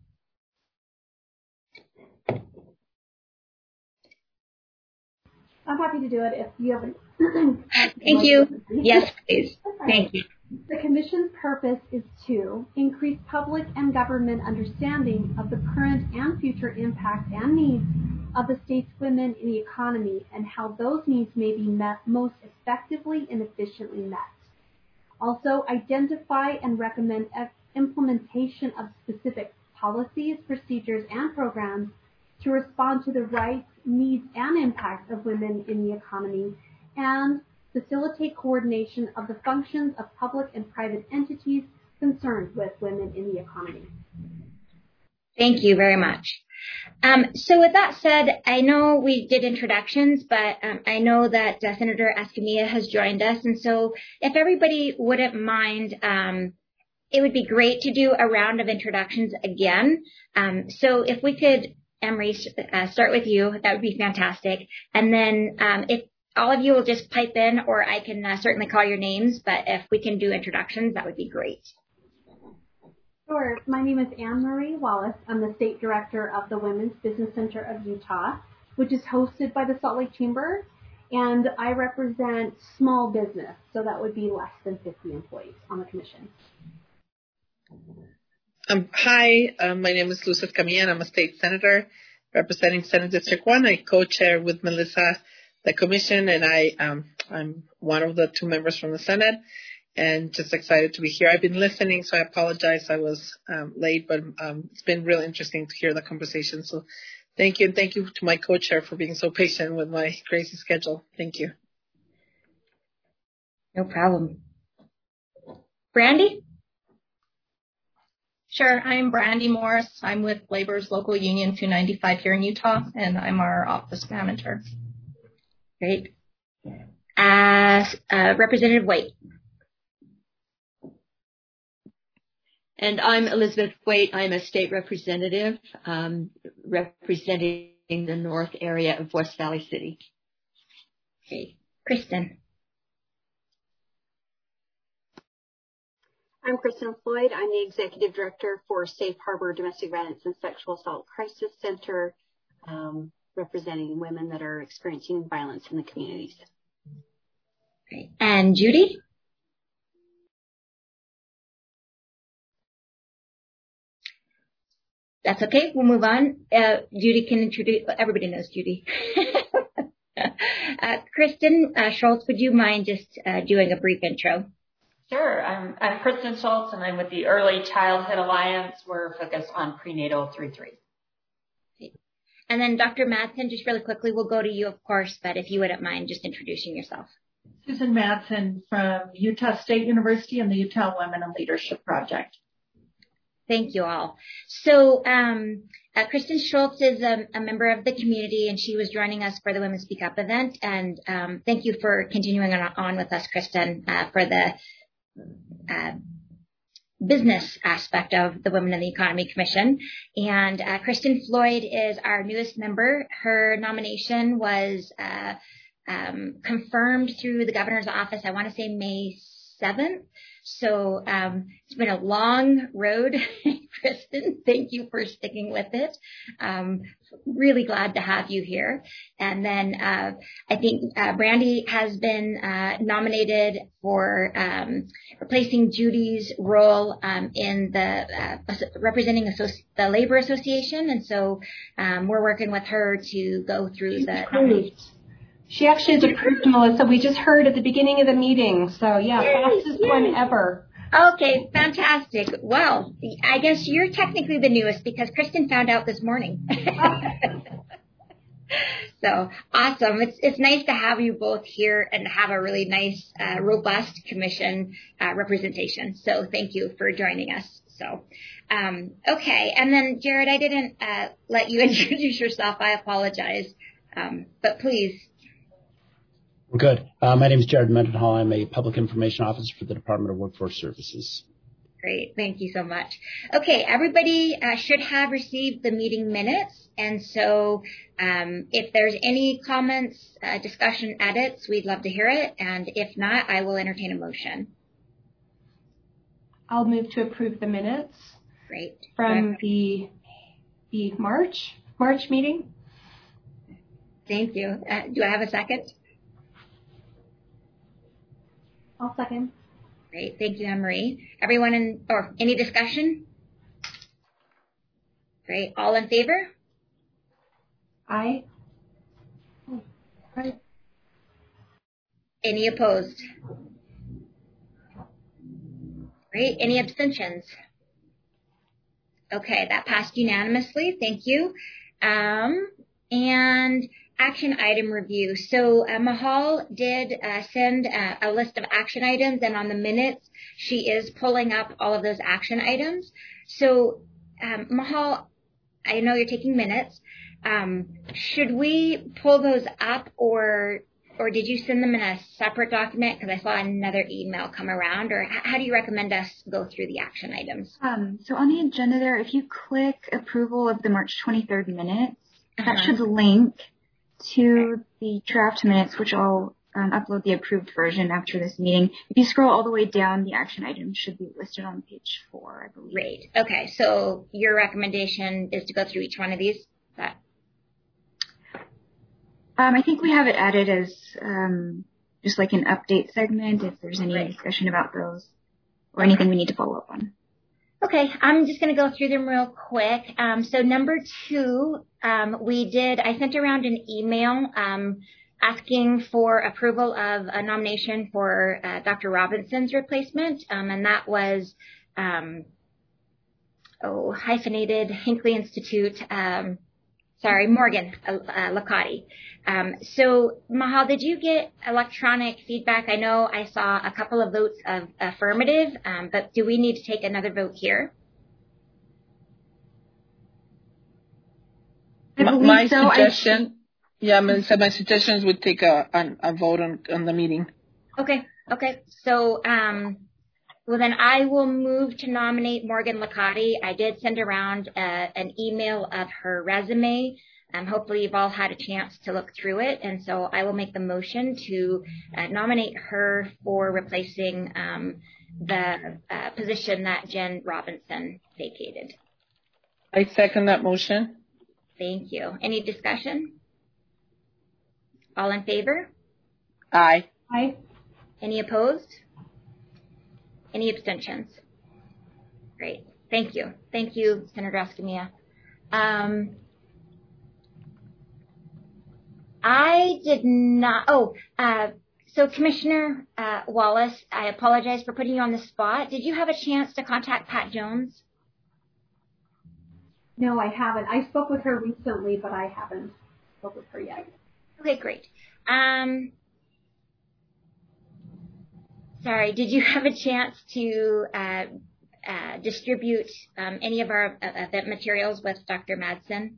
I'm happy to do it if you haven't. Thank you. Yes, please. Thank you. The Commission's purpose is to increase public and government understanding of the current and future impact and needs of the state's women in the economy and how those needs may be met most effectively and efficiently met. Also, identify and recommend implementation of specific policies, procedures, and programs to respond to the rights, needs, and impact of women in the economy, and facilitate coordination of the functions of public and private entities concerned with women in the economy. Thank you very much. Um, so with that said, I know we did introductions, but um, I know that uh, Senator Escamilla has joined us, and so if everybody wouldn't mind, um, it would be great to do a round of introductions again. Um, so if we could, Emery, uh, start with you, that would be fantastic. And then um, if all of you will just pipe in, or I can uh, certainly call your names, but if we can do introductions, that would be great. Sure. My name is Anne Marie Wallace. I'm the State Director of the Women's Business Center of Utah, which is hosted by the Salt Lake Chamber, and I represent small business, so that would be less than fifty employees on the commission. Um, hi, um, my name is Luz Escamilla, and I'm a state senator representing Senate District one. I co-chair with Melissa the commission, and I, um, I'm one of the two members from the Senate, and just excited to be here. I've been listening, so I apologize I was um, late, but um, it's been really interesting to hear the conversation. So thank you, and thank you to my co-chair for being so patient with my crazy schedule. Thank you. No problem. Brandy? Sure, I'm Brandy Morris. I'm with Labor's Local Union two ninety-five here in Utah, and I'm our office manager. Great. Uh, uh, Representative White. And I'm Elizabeth Waite. I'm a state representative um, representing the north area of West Valley City. Okay. Kristen. I'm Kristen Floyd. I'm the Executive Director for Safe Harbor Domestic Violence and Sexual Assault Crisis Center, um, representing women that are experiencing violence in the communities. Okay. And Judy? That's okay. We'll move on. Uh, Judy can introduce. Everybody knows Judy. uh, Kristen uh, Schultz, would you mind just uh, doing a brief intro? Sure. I'm, I'm Kristen Schultz, and I'm with the Early Childhood Alliance. We're focused on prenatal through three. And then Doctor Madsen, just really quickly, we'll go to you, of course, but if you wouldn't mind just introducing yourself. Susan Madsen from Utah State University and the Utah Women in Leadership Project. Thank you all. So um, uh, Kristen Schultz is a, a member of the community, and she was joining us for the Women Speak Up event. And um, thank you for continuing on, on with us, Kristen, uh, for the uh, business aspect of the Women in the Economy Commission. And uh, Kristen Floyd is our newest member. Her nomination was uh, um, confirmed through the governor's office, I want to say May seventh. So um, it's been a long road, Kristen. Thank you for sticking with it. Um, really glad to have you here. And then uh, I think uh, Brandy has been uh, nominated for um, replacing Judy's role um, in the uh, representing associ- the Labor Association. And so um, we're working with her to go through She's the approved. She actually is approved, Melissa. We just heard at the beginning of the meeting. So, yeah, Yay, fastest yay. one ever. Okay, fantastic. Well, I guess you're technically the newest because Kristen found out this morning. So awesome. It's it's nice to have you both here and have a really nice, uh, robust commission uh, representation. So thank you for joining us. So, um, okay. And then, Jared, I didn't uh, let you introduce yourself. I apologize. Um, but please. We're good. Uh, my name is Jared Mendenhall. I'm a public information officer for the Department of Workforce Services. Great. Thank you so much. Okay. Everybody uh, should have received the meeting minutes. And so um, if there's any comments, uh, discussion, edits, we'd love to hear it. And if not, I will entertain a motion. I'll move to approve the minutes. Great. From the the March March meeting. Thank you. Uh, do I have a second? I'll second. Great. Thank you, Anne-Marie. Everyone in, or any discussion? Great. All in favor? Aye. Aye. Any opposed? Great. Any abstentions? Okay, that passed unanimously. Thank you. Um, and action item review. So uh, Mahal did uh, send uh, a list of action items, and on the minutes, she is pulling up all of those action items. So um, Mahal, I know you're taking minutes. Um, should we pull those up, or or did you send them in a separate document? Because I saw another email come around. Or h- how do you recommend us go through the action items? Um, so on the agenda there, if you click approval of the March twenty-third minutes, Uh-huh. that should link to the draft minutes, which I'll um, upload the approved version after this meeting. If you scroll all the way down, the action items should be listed on page four, I believe. Great. Okay, so your recommendation is to go through each one of these? That Um, I think we have it added as um, just like an update segment if there's any Right. discussion about those or anything we need to follow up on. Okay, I'm just going to go through them real quick. Um, so number two, um, we did, I sent around an email um, asking for approval of a nomination for uh, Doctor Robinson's replacement, um, and that was, um, oh, hyphenated Hinckley Institute, um, sorry, Morgan uh, uh, Licati. Um, so, Mahal, did you get electronic feedback? I know I saw a couple of votes of affirmative, um, but do we need to take another vote here? My, my so. suggestion, I... yeah, Melissa, my suggestions would take a, a, a vote on, on the meeting. Okay, okay. So, um, well, then I will move to nominate Morgan Licati. I did send around uh, an email of her resume. Um, hopefully you've all had a chance to look through it, and so I will make the motion to uh, nominate her for replacing um, the uh, position that Jen Robinson vacated. I second that motion. Thank you. Any discussion? All in favor? Aye. Aye. Any opposed? Any abstentions? Great. Thank you. Thank you, Senator Escamilla. Um, I did not, oh, uh, so Commissioner uh, Wallace, I apologize for putting you on the spot. Did you have a chance to contact Pat Jones? No, I haven't. I spoke with her recently, but I haven't spoke with her yet. Okay, great. Um, sorry, did you have a chance to uh, uh, distribute um, any of our uh, event materials with Doctor Madsen?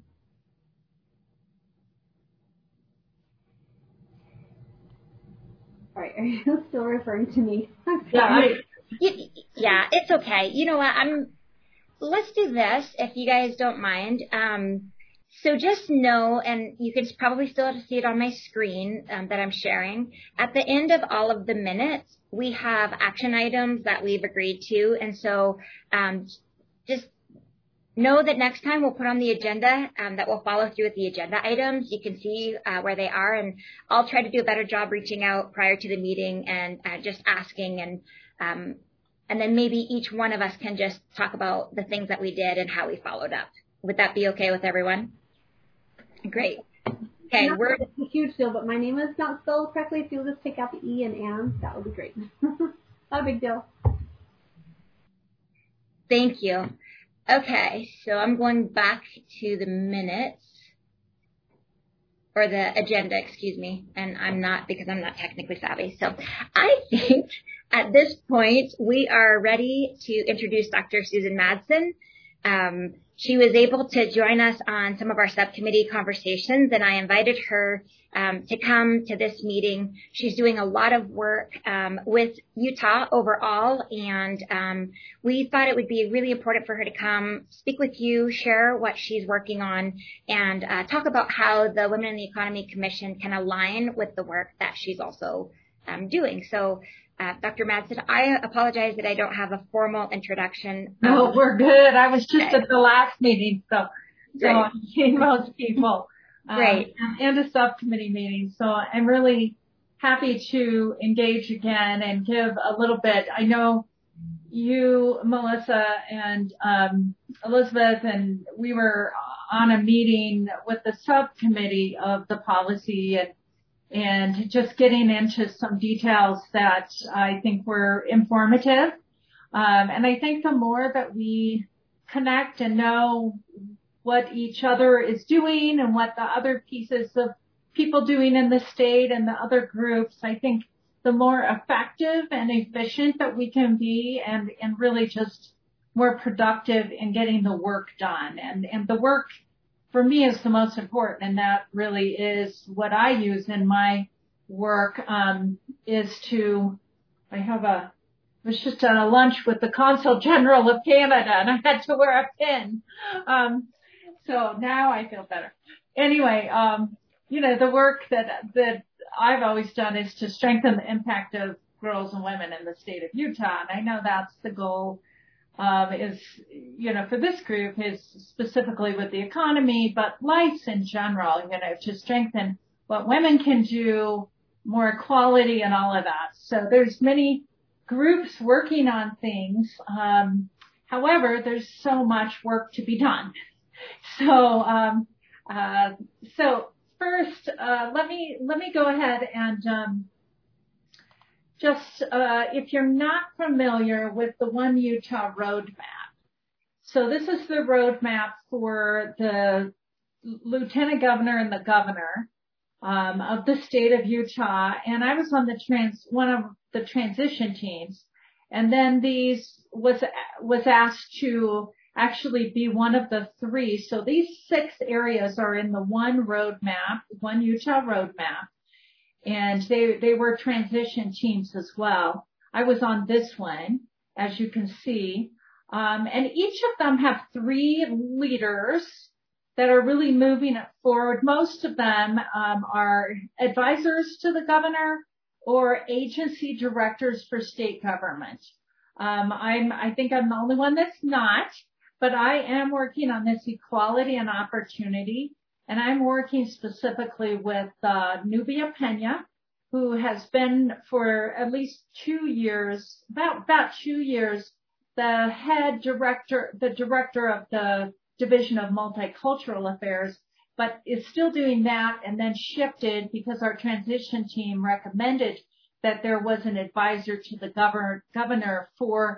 All right, are you still referring to me? I'm Yeah, sorry. I, yeah, it's okay. You know what? I'm. Let's do this if you guys don't mind. Um, so just know, and you can probably still see it on my screen um, that I'm sharing. At the end of all of the minutes, we have action items that we've agreed to, and so um, just know that next time we'll put on the agenda um, that we'll follow through with the agenda items. You can see uh, where they are, and I'll try to do a better job reaching out prior to the meeting and uh, just asking, and um, and then maybe each one of us can just talk about the things that we did and how we followed up. Would that be okay with everyone? Great. Okay, Not we're a huge deal, but my name is not spelled correctly. If you'll just take out the E and Ann, that would be great. Not a big deal. Thank you. Okay, so I'm going back to the minutes, or the agenda, excuse me, and I'm not, because I'm not technically savvy. So I think at this point, we are ready to introduce Doctor Susan Madsen. Um, she was able to join us on some of our subcommittee conversations, and I invited her um, to come to this meeting. She's doing a lot of work um, with Utah overall, and um, we thought it would be really important for her to come speak with you, share what she's working on, and uh, talk about how the Women in the Economy Commission can align with the work that she's also um, doing. So, Uh, Doctor Madsen, I apologize that I don't have a formal introduction. No, um, we're good. I was just okay. at the last meeting, so, so Great. I've seen most people. Um, Great. And a subcommittee meeting. So I'm really happy to engage again and give a little bit. I know you, Melissa, and um, Elizabeth, and we were on a meeting with the subcommittee of the policy and and just getting into some details that I think were informative. Um, and I think the more that we connect and know what each other is doing and what the other pieces of people doing in the state and the other groups, I think the more effective and efficient that we can be and, and really just more productive in getting the work done. And, and the work for me is the most important, and that really is what I use in my work, um, is to, I have a, I was just at a lunch with the Consul General of Canada, and I had to wear a pin. Um, so now I feel better. Anyway, um, you know, the work that, that I've always done is to strengthen the impact of girls and women in the state of Utah, and I know that's the goal. Um, is, you know, for this group is specifically with the economy, but life in general, you know, to strengthen what women can do, more equality and all of that. So there's many groups working on things. Um, however, there's so much work to be done. So, um, uh, so first, uh, let me, let me go ahead and, um, Just, uh, if you're not familiar with the One Utah Roadmap. So this is the roadmap for the Lieutenant Governor and the Governor, um, of the state of Utah. And I was on the trans, one of the transition teams. And then these was, was asked to actually be one of the three. So these six areas are in the one roadmap, One Utah Roadmap. And they, they were transition teams as well. I was on this one, as you can see. Um, and each of them have three leaders that are really moving it forward. Most of them, um, are advisors to the governor or agency directors for state government. Um, I'm, I think I'm the only one that's not, but I am working on this equality and opportunity. And I'm working specifically with uh, Nubia Pena, who has been for at least two years, about about two years, the head director, the director of the Division of Multicultural Affairs, but is still doing that and then shifted because our transition team recommended that there was an advisor to the governor, governor for,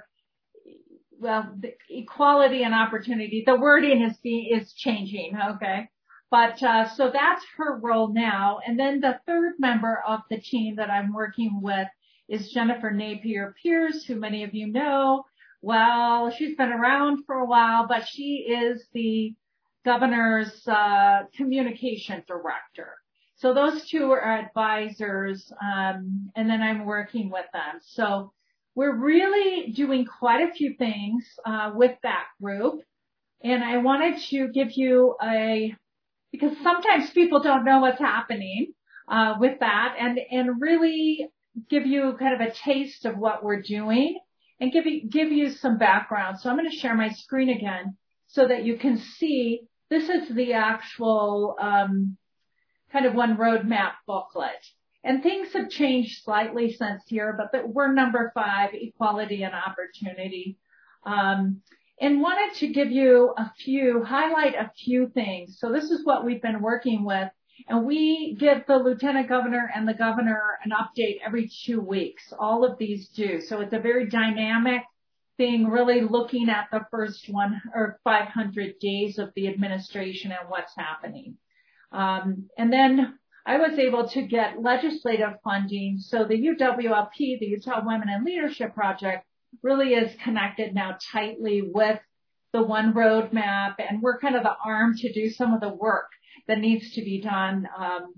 well, the equality and opportunity. The wording is is changing, okay? But, uh, so that's her role now. And then the third member of the team that I'm working with is Jennifer Napier Pierce, who many of you know. Well, she's been around for a while, but she is the governor's, uh, communication director. So those two are advisors, um, and then I'm working with them. So we're really doing quite a few things, uh, with that group. And I wanted to give you a, because sometimes people don't know what's happening, uh, with that and, and really give you kind of a taste of what we're doing and give you, give you some background. So I'm going to share my screen again so that you can see this is the actual, um, kind of one roadmap booklet. And things have changed slightly since here, but the, we're number five, equality and opportunity. Um, And wanted to give you a few, highlight a few things. So this is what we've been working with. And we give the Lieutenant Governor and the Governor an update every two weeks. All of these do. So it's a very dynamic thing, really looking at the first one or five hundred days of the administration and what's happening. Um, and then I was able to get legislative funding. So the U W L P, the Utah Women in Leadership Project, really is connected now tightly with the One Roadmap, and we're kind of the arm to do some of the work that needs to be done. Um,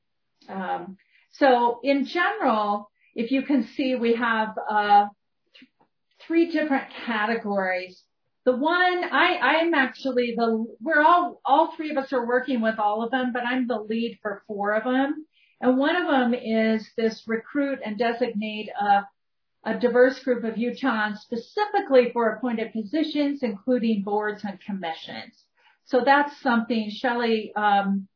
um, so in general, if you can see, we have uh, th- three different categories. The one, I, I'm actually the, we're all, all three of us are working with all of them, but I'm the lead for four of them. And one of them is this recruit and designate a, a diverse group of Utahns specifically for appointed positions, including boards and commissions. So that's something Shelley, um,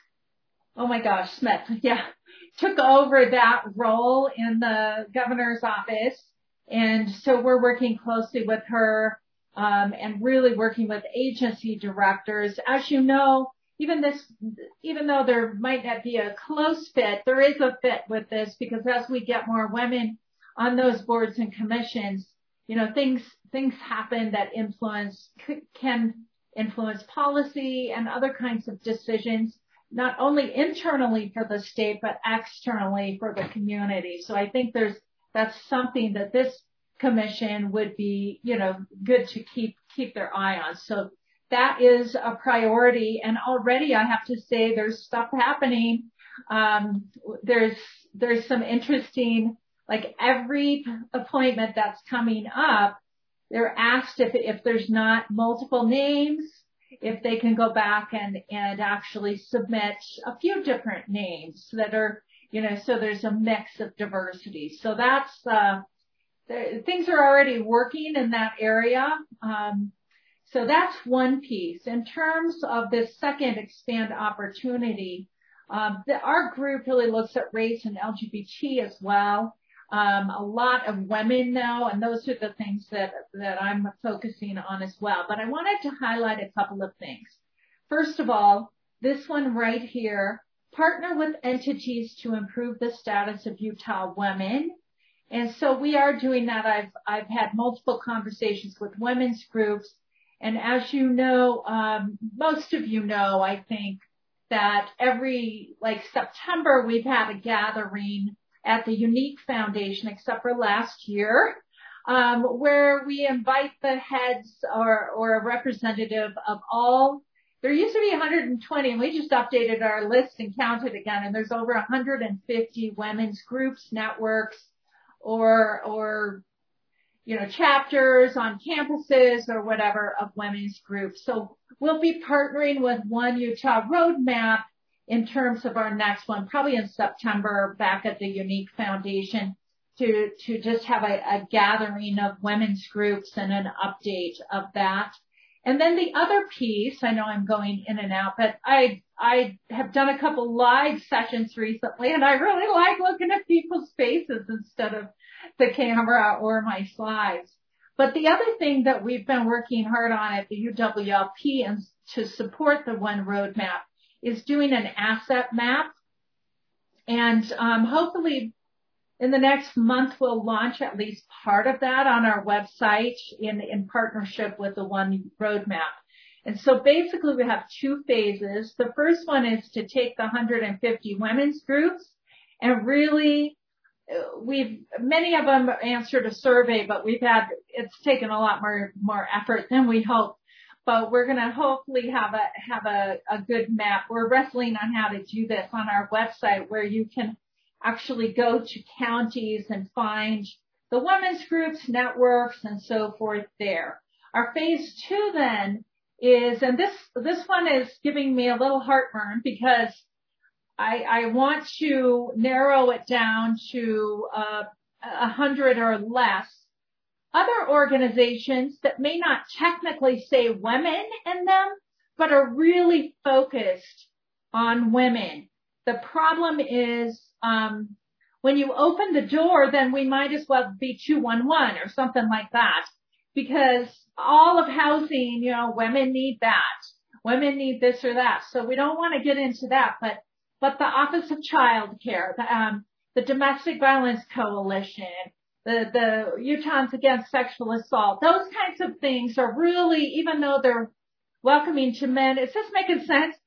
oh my gosh, Smith, yeah, took over that role in the governor's office. And so we're working closely with her. Um, and really working with agency directors. As you know, even this, even though there might not be a close fit, there is a fit with this because as we get more women on those boards and commissions, you know, things, things happen that influence, can influence policy and other kinds of decisions, not only internally for the state, but externally for the community. So I think there's, that's something that this commission would be, you know, good to keep, keep their eye on. So that is a priority. And already I have to say there's stuff happening. Um, there's, there's some interesting, like every appointment that's coming up, they're asked if, if there's not multiple names, if they can go back and, and actually submit a few different names that are, you know, so there's a mix of diversity. So that's, uh, things are already working in that area. Um, so that's one piece. In terms of this second expand opportunity, um, the, our group really looks at race and L G B T as well. Um, a lot of women now, and those are the things that, that I'm focusing on as well. But I wanted to highlight a couple of things. First of all, this one right here, partner with entities to improve the status of Utah women. And so we are doing that. I've, I've had multiple conversations with women's groups. And as you know, um, most of you know, I think that every, like September, we've had a gathering at the Unique Foundation, except for last year, um, where we invite the heads or, or a representative of all. There used to be one hundred twenty, and we just updated our list and counted again, and there's over one hundred fifty women's groups, networks, or, or, you know, chapters on campuses or whatever of women's groups. So we'll be partnering with One Utah Roadmap in terms of our next one, probably in September back at the Unique Foundation to, to just have a, a gathering of women's groups and an update of that. And then the other piece, I know I'm going in and out, but I, I have done a couple live sessions recently, and I really like looking at people's faces instead of the camera or my slides. But the other thing that we've been working hard on at the U W L P and to support the One Roadmap is doing an asset map. And um, hopefully in the next month, we'll launch at least part of that on our website in, in partnership with the One Roadmap. And so basically we have two phases. The first one is to take the one hundred fifty women's groups and really, we've, many of them answered a survey, but we've had, it's taken a lot more, more effort than we hoped. But we're going to hopefully have a, have a, a good map. We're wrestling on how to do this on our website where you can actually go to counties and find the women's groups, networks, and so forth there. Our phase two then is, and this, this one is giving me a little heartburn because I, I want to narrow it down to uh, a hundred or less other organizations that may not technically say women in them, but are really focused on women. The problem is, um, when you open the door, then we might as well be two one one or something like that, because all of housing, you know, women need that. Women need this or that. So we don't want to get into that, but, but the Office of Child Care, the, um, the Domestic Violence Coalition, the, the Utahns Against Sexual Assault, those kinds of things are really, even though they're welcoming to men, is this making sense?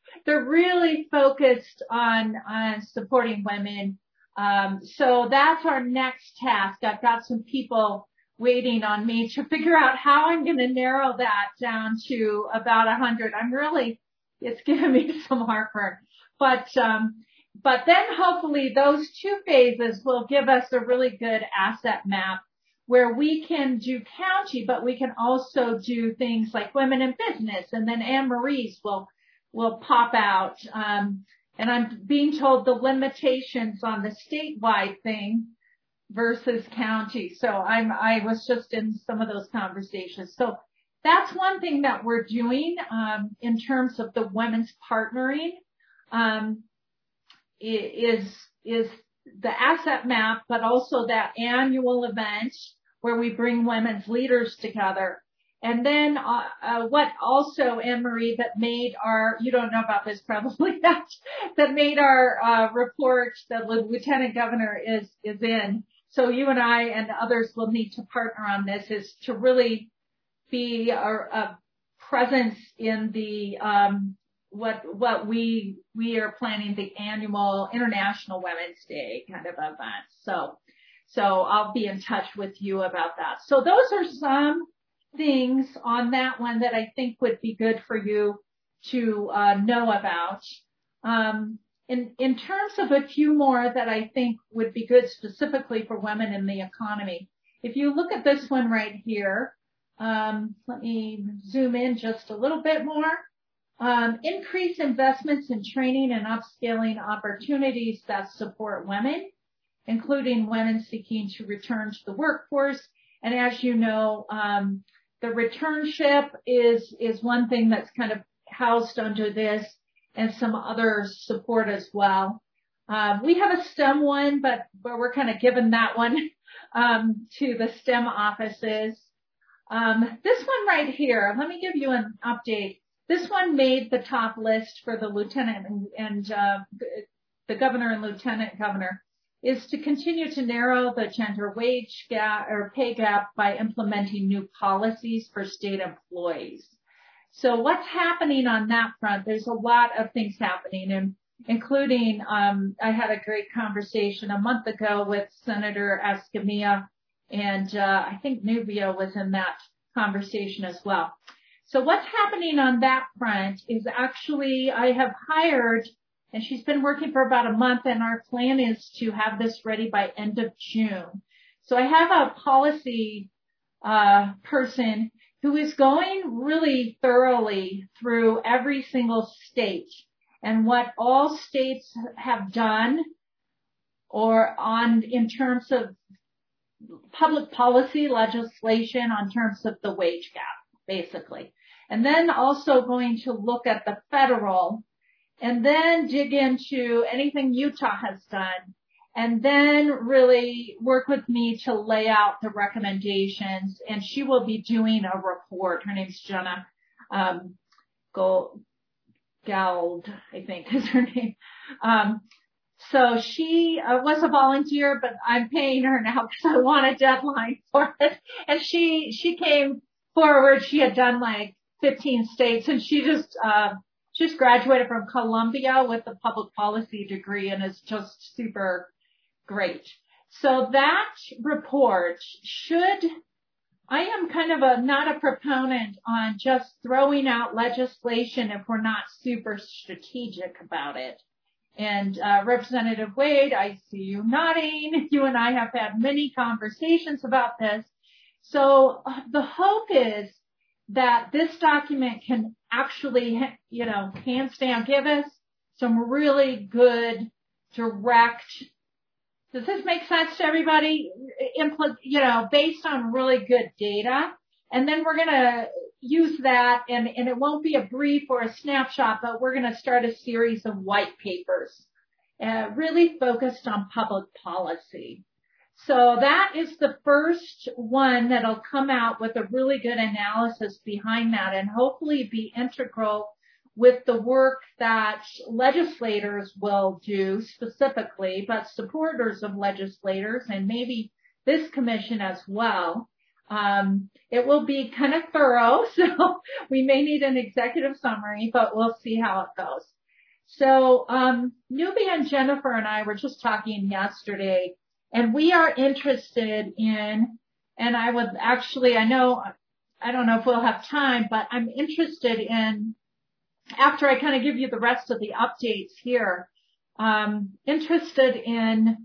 they're really focused on, on supporting women. Um, so that's our next task. I've got some people waiting on me to figure out how I'm going to narrow that down to about a hundred. I'm really, it's giving me some heartburn, but, um, but then hopefully those two phases will give us a really good asset map where we can do county, but we can also do things like women in business, and then Anne Marie's will, will pop out. Um, and I'm being told the limitations on the statewide thing versus county. So I'm, I was just in some of those conversations. So that's one thing that we're doing, um, in terms of the women's partnering, um, is, is the asset map, but also that annual event where we bring women's leaders together. And then, uh, uh what also, Anne-Marie, that made our, you don't know about this probably, that, that made our, uh, report that the Lieutenant Governor is, is in. So you and I and others will need to partner on this, is to really be a, a presence in the, um, what, what we, we are planning the annual International Women's Day kind of event. So, so I'll be in touch with you about that. So those are some things on that one that I think would be good for you to, uh, know about. Um, In, in terms of a few more that I think would be good specifically for women in the economy, if you look at this one right here, um, let me zoom in just a little bit more. Um, increase investments in training and upscaling opportunities that support women, including women seeking to return to the workforce. And as you know, um, the returnship is is one thing that's kind of housed under this, and some other support as well. Um, we have a STEM one, but, but we're kind of giving that one um, to the STEM offices. Um, this one right here, let me give you an update. This one made the top list for the lieutenant and, and uh, the governor and lieutenant governor, is to continue to narrow the gender wage gap or pay gap by implementing new policies for state employees. So what's happening on that front? There's a lot of things happening, and including, um, I had a great conversation a month ago with Senator Escamilla, and uh, I think Nubia was in that conversation as well. So what's happening on that front is actually I have hired, and she's been working for about a month, and our plan is to have this ready by end of June. So I have a policy uh, person who is going really thoroughly through every single state and what all states have done or on in terms of public policy legislation on terms of the wage gap, basically. And then also going to look at the federal and then dig into anything Utah has done, and then really work with me to lay out the recommendations. And she will be doing a report. Her name's Jenna um, Gold, Gald, I think is her name. Um, so she uh, was a volunteer, but I'm paying her now because I want a deadline for it. And she she came forward. She had done like fifteen states, and she just uh, just graduated from Columbia with a public policy degree, and is just super great. So that report should, I am kind of a, not a proponent on just throwing out legislation if we're not super strategic about it. And, uh, Representative Wade, I see you nodding. You and I have had many conversations about this. So uh, the hope is that this document can actually, you know, hands down, give us some really good, direct, does this make sense to everybody? Impl- you know, based on really good data. And then we're going to use that, and, and it won't be a brief or a snapshot, but we're going to start a series of white papers, uh, really focused on public policy. So that is the first one that'll come out with a really good analysis behind that, and hopefully be integral with the work that legislators will do specifically, but supporters of legislators and maybe this commission as well. Um, it will be kind of thorough, so we may need an executive summary, but we'll see how it goes. So, um, Nubia and Jennifer and I were just talking yesterday, and we are interested in, and I would actually, I know, I don't know if we'll have time, but I'm interested in, after I kind of give you the rest of the updates here, um, interested in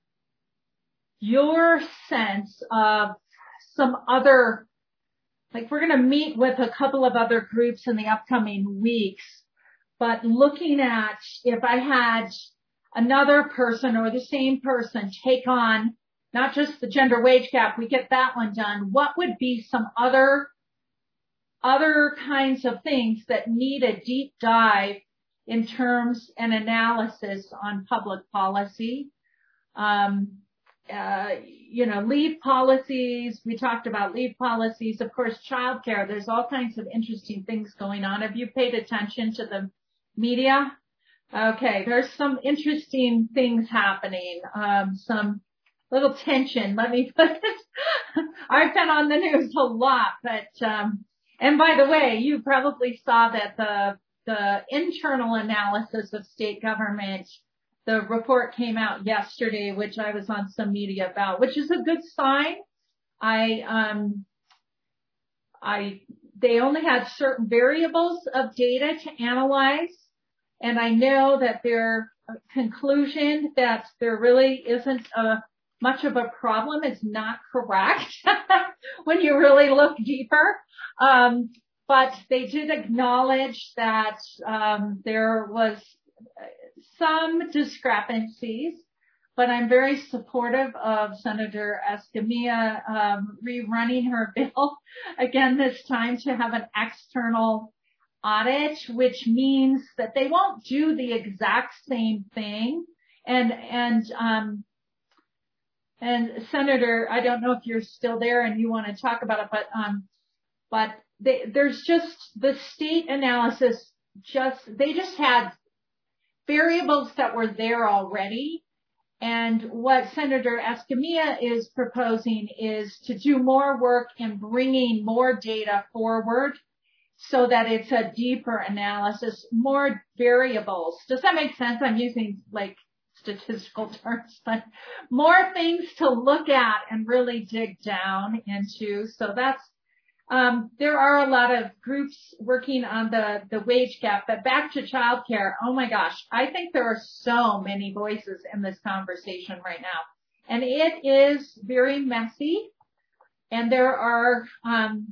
your sense of some other, like we're going to meet with a couple of other groups in the upcoming weeks, but looking at if I had another person or the same person take on not just the gender wage gap, we get that one done, what would be some other other kinds of things that need a deep dive in terms and analysis on public policy? Um, uh, you know, leave policies. We talked about leave policies. Of course, childcare. There's all kinds of interesting things going on. Have you paid attention to the media? Okay, there's some interesting things happening. Um, some little tension. Let me put it. I've been on the news a lot, but um, and by the way, you probably saw that the the internal analysis of state government. The report came out yesterday, which I was on some media about, which is a good sign. I, um, I, they only had certain variables of data to analyze, and I know that their conclusion that there really isn't a much of a problem is not correct when you really look deeper. Um, but they did acknowledge that um, there was some discrepancies, but I'm very supportive of Senator Escamilla um, rerunning her bill again this time to have an external audit, which means that they won't do the exact same thing. And and um, and Senator, I don't know if you're still there and you want to talk about it, but um, but they, there's just the state analysis. Just they just had variables that were there already. And what Senator Escamilla is proposing is to do more work in bringing more data forward so that it's a deeper analysis, more variables. Does that make sense? I'm using like statistical terms, but more things to look at and really dig down into. So that's Um, there are a lot of groups working on the, the wage gap, but back to childcare. Oh my gosh. I think there are so many voices in this conversation right now, and it is very messy, and there are, um,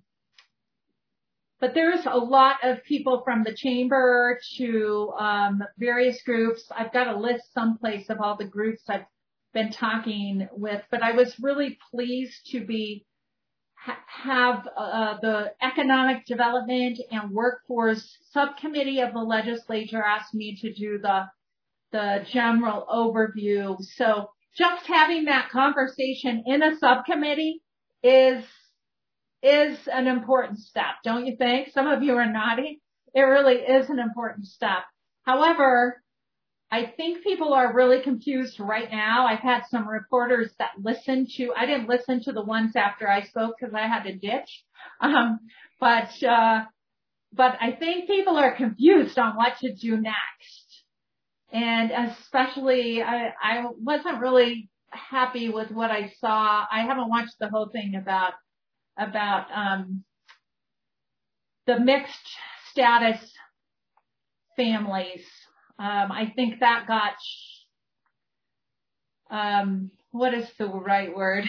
but there's a lot of people from the chamber to, um, various groups. I've got a list someplace of all the groups I've been talking with, but I was really pleased to be have uh, the Economic Development and Workforce Subcommittee of the legislature asked me to do the the general overview. So just having that conversation in a subcommittee is is an important step, don't you think? Some of you are nodding. It really is an important step. However, I think people are really confused right now. I've had some reporters that listened to, I didn't listen to the ones after I spoke because I had to ditch. Um, but, uh, but I think people are confused on what to do next. And especially, I, I wasn't really happy with what I saw. I haven't watched the whole thing about, about, um, the mixed status families. Um, I think that got, um, what is the right word?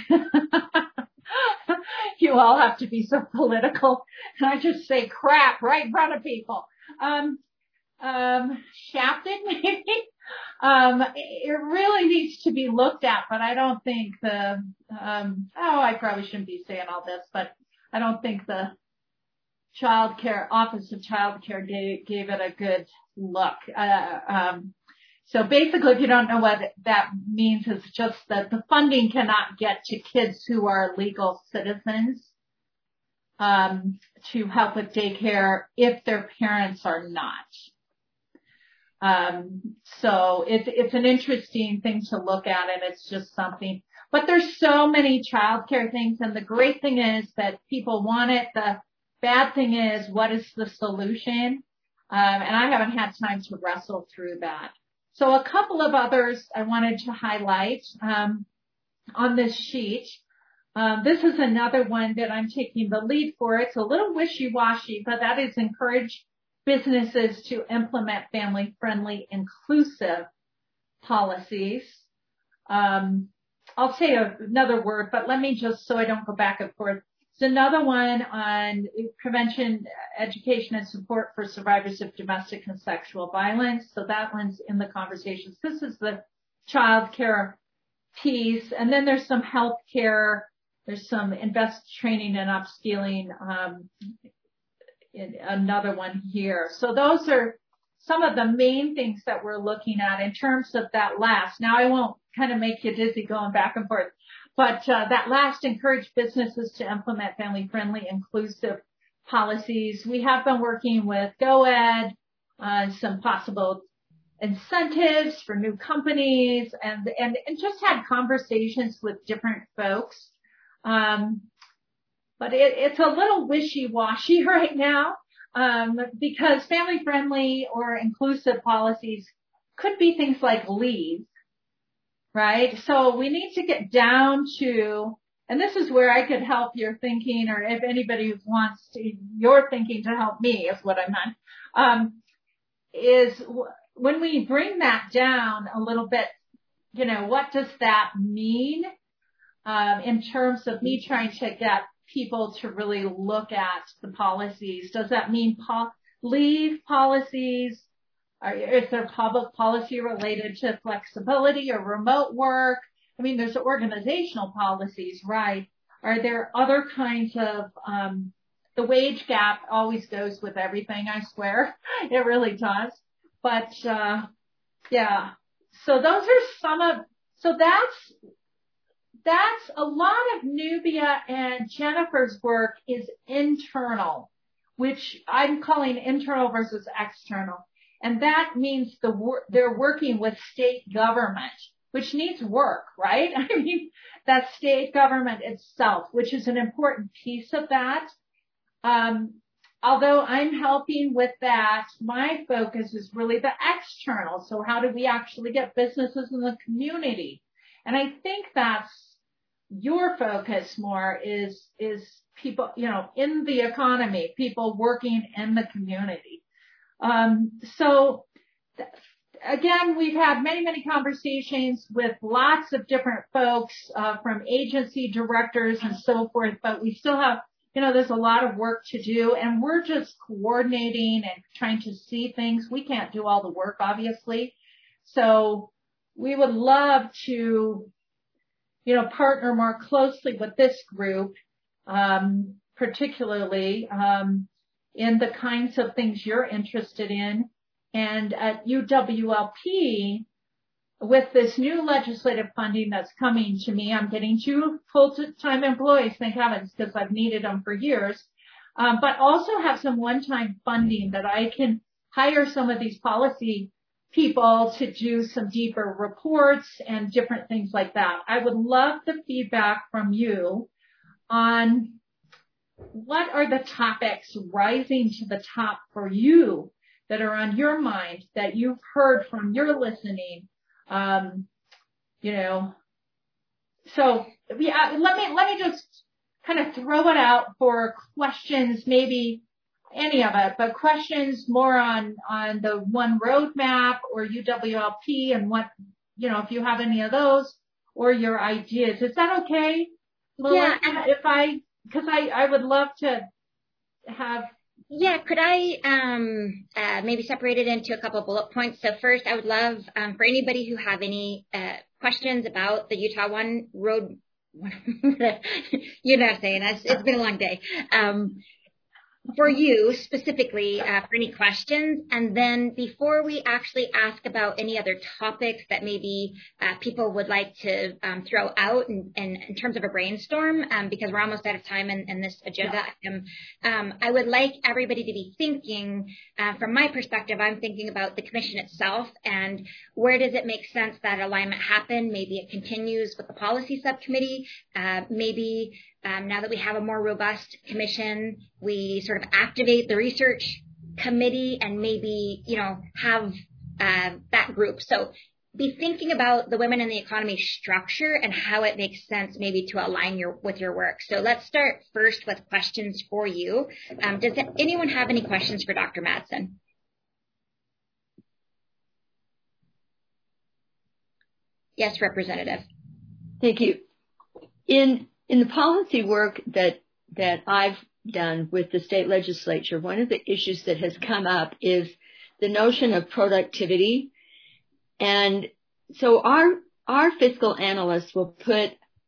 You all have to be so political. And I just say crap right in front of people. Um, um, shafted maybe. Um, it really needs to be looked at, but I don't think the, um, oh, I probably shouldn't be saying all this, but I don't think the Child Care Office of Child Care gave, gave it a good look. Uh, um, so basically, if you don't know what that means, it's just that the funding cannot get to kids who are legal citizens um, to help with daycare if their parents are not. Um, so it, it's an interesting thing to look at, and it's just something. But there's so many child care things, and the great thing is that people want it. The bad thing is, what is the solution? Um, and I haven't had time to wrestle through that. So a couple of others I wanted to highlight um, on this sheet. Um, this is another one that I'm taking the lead for. It's a little wishy-washy, but that is encourage businesses to implement family-friendly, inclusive policies. Um, I'll say another word, but let me just, so I don't go back and forth. It's another one on prevention, education, and support for survivors of domestic and sexual violence. So that one's in the conversations. This is the child care piece. And then there's some health care. There's some invest training and upskilling, um, in another one here. So those are some of the main things that we're looking at in terms of that last. Now I won't kind of make you dizzy going back and forth, but uh, that last, encourage businesses to implement family-friendly, inclusive policies. We have been working with GoEd on some possible incentives for new companies, and and, and just had conversations with different folks. Um, but it, it's a little wishy-washy right now, um, because family-friendly or inclusive policies could be things like leave, right? So we need to get down to, and this is where I could help your thinking, or if anybody wants to, your thinking to help me is what I meant, um, is w- when we bring that down a little bit, you know, what does that mean? Um, in terms of me trying to get people to really look at the policies. Does that mean po- leave policies? Or is there public policy related to flexibility or remote work? I mean, there's organizational policies, right? Are there other kinds of, um, the wage gap always goes with everything, I swear. It really does. But, uh, yeah. So those are some of, so that's, That's a lot of Nubia and Jennifer's work is internal, which I'm calling internal versus external. And that means the wor- they're working with state government, which needs work, right? I mean, that state government itself, which is an important piece of that. Um, although I'm helping with that, my focus is really the external. So how do we actually get businesses in the community? And I think that's your focus more is, is people, you know, in the economy, people working in the community. Um, so th- again, we've had many, many conversations with lots of different folks, uh, from agency directors and so forth, but we still have, you know, there's a lot of work to do, and we're just coordinating and trying to see things. We can't do all the work, obviously. So we would love to, you know, partner more closely with this group, um, particularly um, in the kinds of things you're interested in. And at U W L P, with this new legislative funding that's coming to me, I'm getting two full-time employees, thank heavens, because I've needed them for years, um, but also have some one-time funding that I can hire some of these policy people to do some deeper reports and different things like that. I would love the feedback from you on what are the topics rising to the top for you that are on your mind that you've heard from your listening. Um, you know, so yeah, let me, let me just kind of throw it out for questions, maybe any of it, but questions more on, on the one roadmap or U W L P and what, you know, if you have any of those or your ideas. Is that okay, Melissa? Yeah. If I, cause I, I would love to have. Yeah, could I um, uh, maybe separate it into a couple of bullet points? So first, I would love um, for anybody who have any uh, questions about the Utah One Road, you're not saying that, it's been a long day. Um, for you specifically, uh, for any questions. And then before we actually ask about any other topics that maybe uh, people would like to um, throw out in, in, in terms of a brainstorm, um, because we're almost out of time in, in this agenda item, um, I would like everybody to be thinking, uh, from my perspective, I'm thinking about the commission itself and where does it make sense that alignment happen? Maybe it continues with the policy subcommittee, uh, maybe Um, now that we have a more robust commission, we sort of activate the research committee and maybe, you know, have uh, that group. So be thinking about the women in the economy structure and how it makes sense maybe to align your with your work. So let's start first with questions for you. Um, does anyone have any questions for Doctor Madsen? Yes, Representative. Thank you. In in the policy work that that I've done with the state legislature, one of the issues that has come up is the notion of productivity. And so our our fiscal analysts will put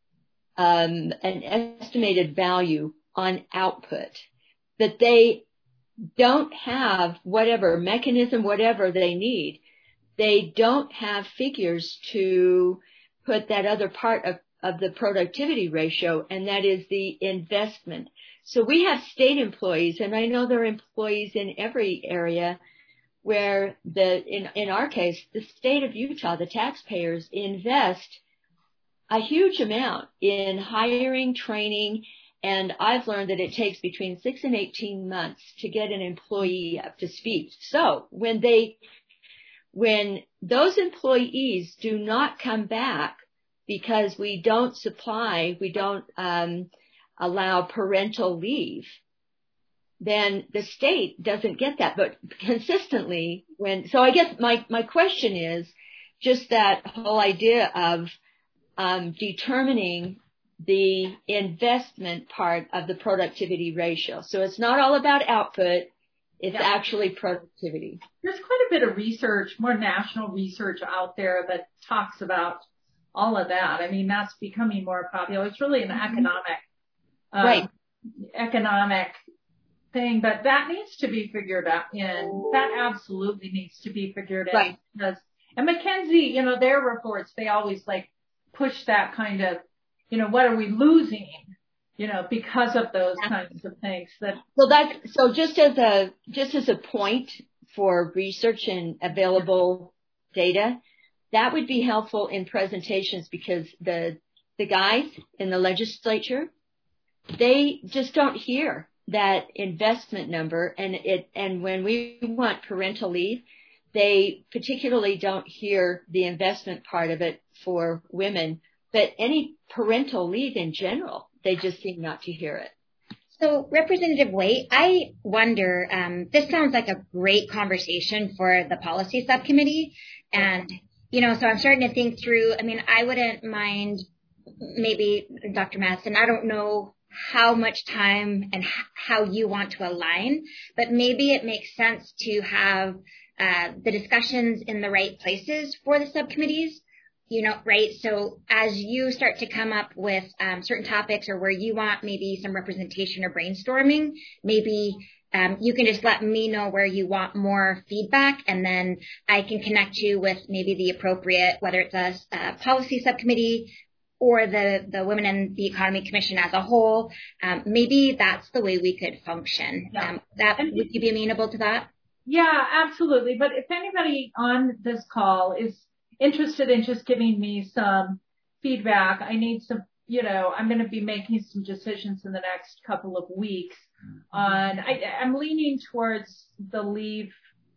um, an estimated value on output, that they don't have whatever mechanism, whatever they need. They don't have figures to put that other part of, of the productivity ratio, and that is the investment. So we have state employees, and I know there are employees in every area where the, in, in our case, the state of Utah, the taxpayers invest a huge amount in hiring, training, and I've learned that it takes between six and eighteen months to get an employee up to speed. So when they, when those employees do not come back because we don't supply, we don't um, allow parental leave, then the state doesn't get that. But consistently, when, so I guess my, my question is just that whole idea of um, determining the investment part of the productivity ratio. So it's not all about output, it's yeah. actually productivity. There's quite a bit of research, more national research out there that talks about all of that. I mean, that's becoming more popular. It's really an economic, um, right. economic thing, but that needs to be figured out in. That absolutely needs to be figured right. out. Because, and McKinsey, you know, their reports, they always like push that kind of, you know, what are we losing, you know, because of those kinds of things. That so that so just as a just as a point for research and available data, that would be helpful in presentations, because the the guys in the legislature, they just don't hear that investment number, and it and when we want parental leave, they particularly don't hear the investment part of it for women, but any parental leave in general, they just seem not to hear it. So, Representative Waite, I wonder, um, this sounds like a great conversation for the policy subcommittee. And, you know, so I'm starting to think through, I mean, I wouldn't mind maybe, Doctor Madsen, I don't know how much time and h- how you want to align, but maybe it makes sense to have uh, the discussions in the right places for the subcommittees. You know, right? So as you start to come up with um, certain topics, or where you want maybe some representation or brainstorming, maybe um, you can just let me know where you want more feedback, and then I can connect you with maybe the appropriate, whether it's a, a policy subcommittee or the, the Women in the Economy Commission as a whole. Um, maybe that's the way we could function. Yeah. Um, that would you be amenable to that? Yeah, absolutely. But if anybody on this call is interested in just giving me some feedback, I need some, you know, I'm going to be making some decisions in the next couple of weeks on, I, I'm leaning towards the leave,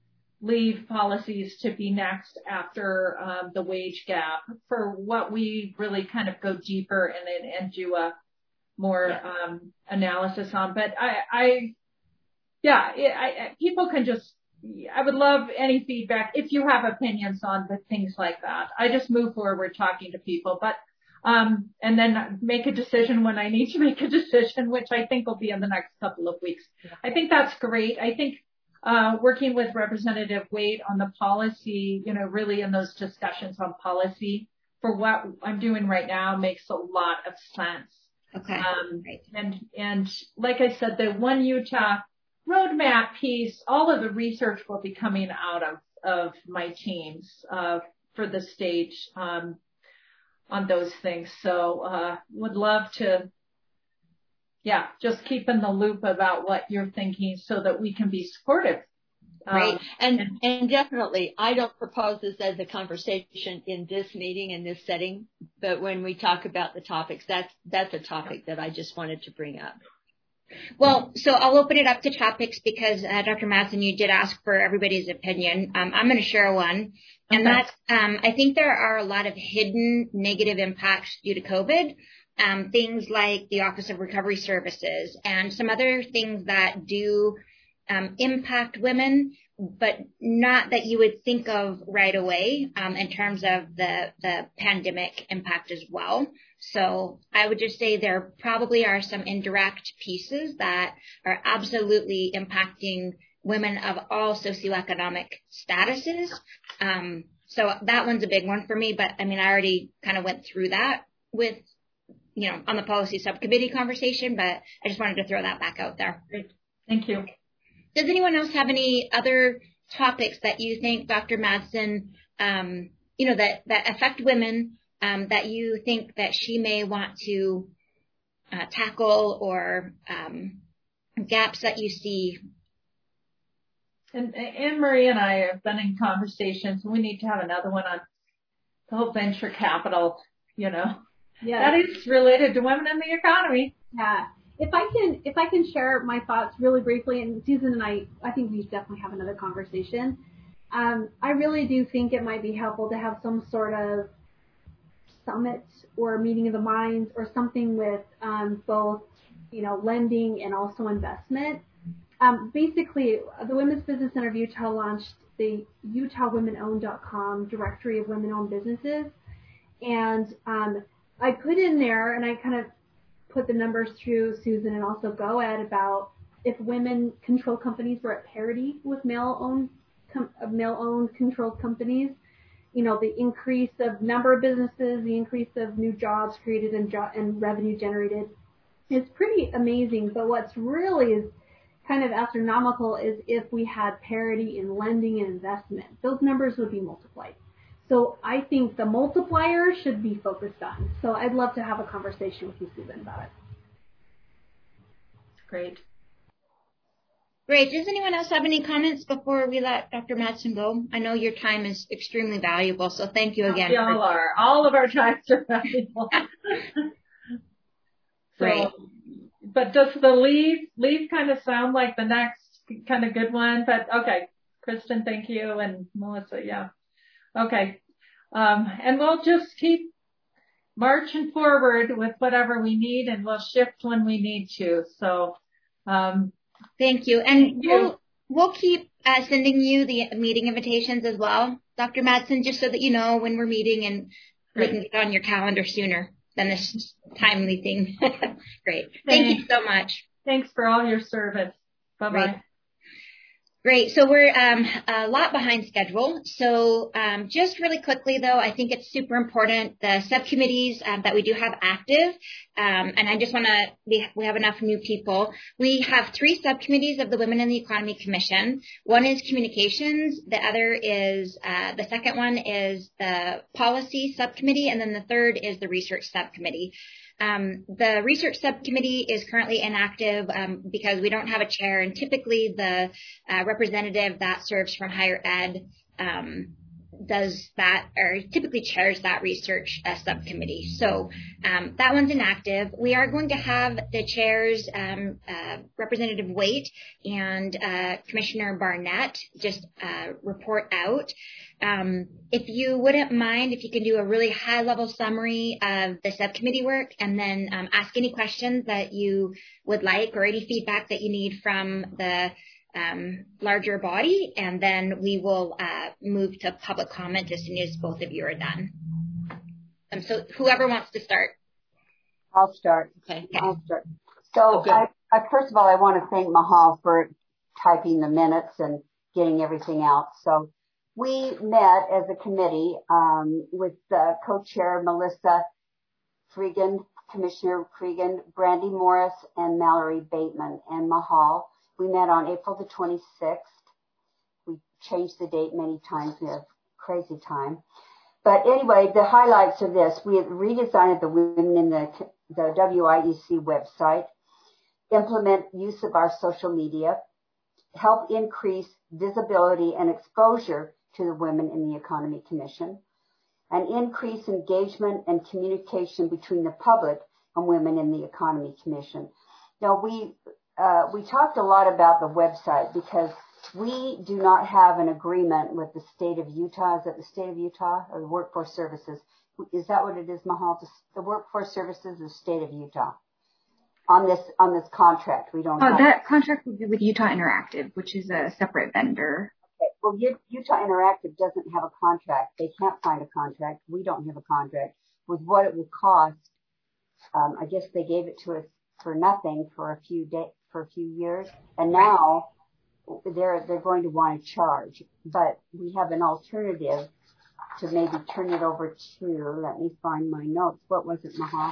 leave policies to be next after um, the wage gap, for what we really kind of go deeper and and do a more yeah. um, analysis on. But I, I yeah, I, I, people can just, I would love any feedback if you have opinions on the things like that. I just move forward talking to people, but, um, and then make a decision when I need to make a decision, which I think will be in the next couple of weeks. I think that's great. I think, uh, working with Representative Waite on the policy, you know, really in those discussions on policy for what I'm doing right now makes a lot of sense. Okay. Um, right. and, and like I said, the One Utah roadmap piece, all of the research will be coming out of, of my teams, uh, for the state, um, on those things. So, uh, would love to, yeah, just keep in the loop about what you're thinking so that we can be supportive. Right. Um, and, and, and definitely, I don't propose this as a conversation in this meeting, in this setting, but when we talk about the topics, that's, that's a topic that I just wanted to bring up. Well, so I'll open it up to topics because uh, Doctor Madsen, you did ask for everybody's opinion. Um, I'm going to share one, and okay. that's um, I think there are a lot of hidden negative impacts due to COVID. Um, things like the Office of Recovery Services and some other things that do um, impact women, but not that you would think of right away um, in terms of the, the pandemic impact as well. So I would just say there probably are some indirect pieces that are absolutely impacting women of all socioeconomic statuses. Um, so that one's a big one for me, but I mean, I already kind of went through that with, you know, on the policy subcommittee conversation, but I just wanted to throw that back out there. Great. Thank you. Does anyone else have any other topics that you think, Doctor Madsen, um, you know, that, that affect women, um, that you think that she may want to uh, tackle, or um, gaps that you see? And Anne Marie and I have been in conversations. We need to have another one on the whole venture capital, you know. Yeah. That is related to women in the economy. Yeah. If I can, if I can share my thoughts really briefly, and Susan and I, I think we definitely have another conversation. Um, I really do think it might be helpful to have some sort of summit or meeting of the minds or something with um, both, you know, lending and also investment. Um, basically, the Women's Business Center of Utah launched the Utah Women Owned dot com directory of women-owned businesses, and um, I put in there, and I kind of put the numbers through Susan and also GoEd about if women-controlled companies were at parity with male-owned com- male-owned controlled companies, you know, the increase of number of businesses, the increase of new jobs created and, jo- and revenue generated is pretty amazing. But what's really is kind of astronomical is if we had parity in lending and investment. Those numbers would be multiplied. So I think the multiplier should be focused on. So I'd love to have a conversation with you, Susan, about it. Great. Great. Does anyone else have any comments before we let Doctor Madsen go? I know your time is extremely valuable, so thank you again. We all for- are. All of our times are valuable. Great. So, but does the leave, leave kind of sound like the next kind of good one? But okay. Kristen, thank you. And Melissa, yeah. Okay. Um, and we'll just keep marching forward with whatever we need, and we'll shift when we need to. So, um, thank you. And thank you. we'll, we'll keep uh, sending you the meeting invitations as well, Doctor Madsen, just so that you know when we're meeting, and Great. We can get on your calendar sooner than this timely thing. Great. Thank Thanks. you so much. Thanks for all your service. Bye-bye. Great. Great. So we're um, a lot behind schedule. So um, just really quickly, though, I think it's super important, the subcommittees um, that we do have active, um, and I just want to, we, we have enough new people. We have three subcommittees of the Women in the Economy Commission. One is communications. The other is, uh, the second one is the policy subcommittee, and then the third is the research subcommittee. Um, the research subcommittee is currently inactive um, because we don't have a chair, and typically the uh, representative that serves from higher ed um, does that, or typically chairs that research uh, subcommittee. So um, that one's inactive. We are going to have the chairs, um, uh, Representative Waite and uh, Commissioner Barnett, just uh, report out. Um, if you wouldn't mind, if you can do a really high-level summary of the subcommittee work, and then um, ask any questions that you would like or any feedback that you need from the um, larger body, and then we will uh, move to public comment as soon as both of you are done. Um, so whoever wants to start. I'll start. Okay. I'll start. So I, I, first of all, I want to thank Mahal for typing the minutes and getting everything out. So we met as a committee um, with uh, co-chair Melissa Cregan, Commissioner Cregan, Brandy Morris, and Mallory Bateman, and Mahal. We met on April the twenty-sixth. We changed the date many times. We have crazy time. But anyway, the highlights of this, we redesigned the Women in the, the W I E C website, implement use of our social media, help increase visibility and exposure to the Women in the Economy Commission, and increase engagement and communication between the public and Women in the Economy Commission. Now, we uh, we talked a lot about the website because we do not have an agreement with the state of Utah. Is it the state of Utah or the Workforce Services? Is that what it is, Mahal? The Workforce Services is the state of Utah. On this on this contract, we don't. Oh, have that contract would be with Utah Interactive, which is a separate vendor. Okay. Well, Utah Interactive doesn't have a contract. They can't find a contract. We don't have a contract with what it would cost. Um, I guess they gave it to us for nothing for a few days, for a few years, and now they're they're going to want to charge. But we have an alternative to maybe turn it over to. Let me find my notes. What was it, Mahal?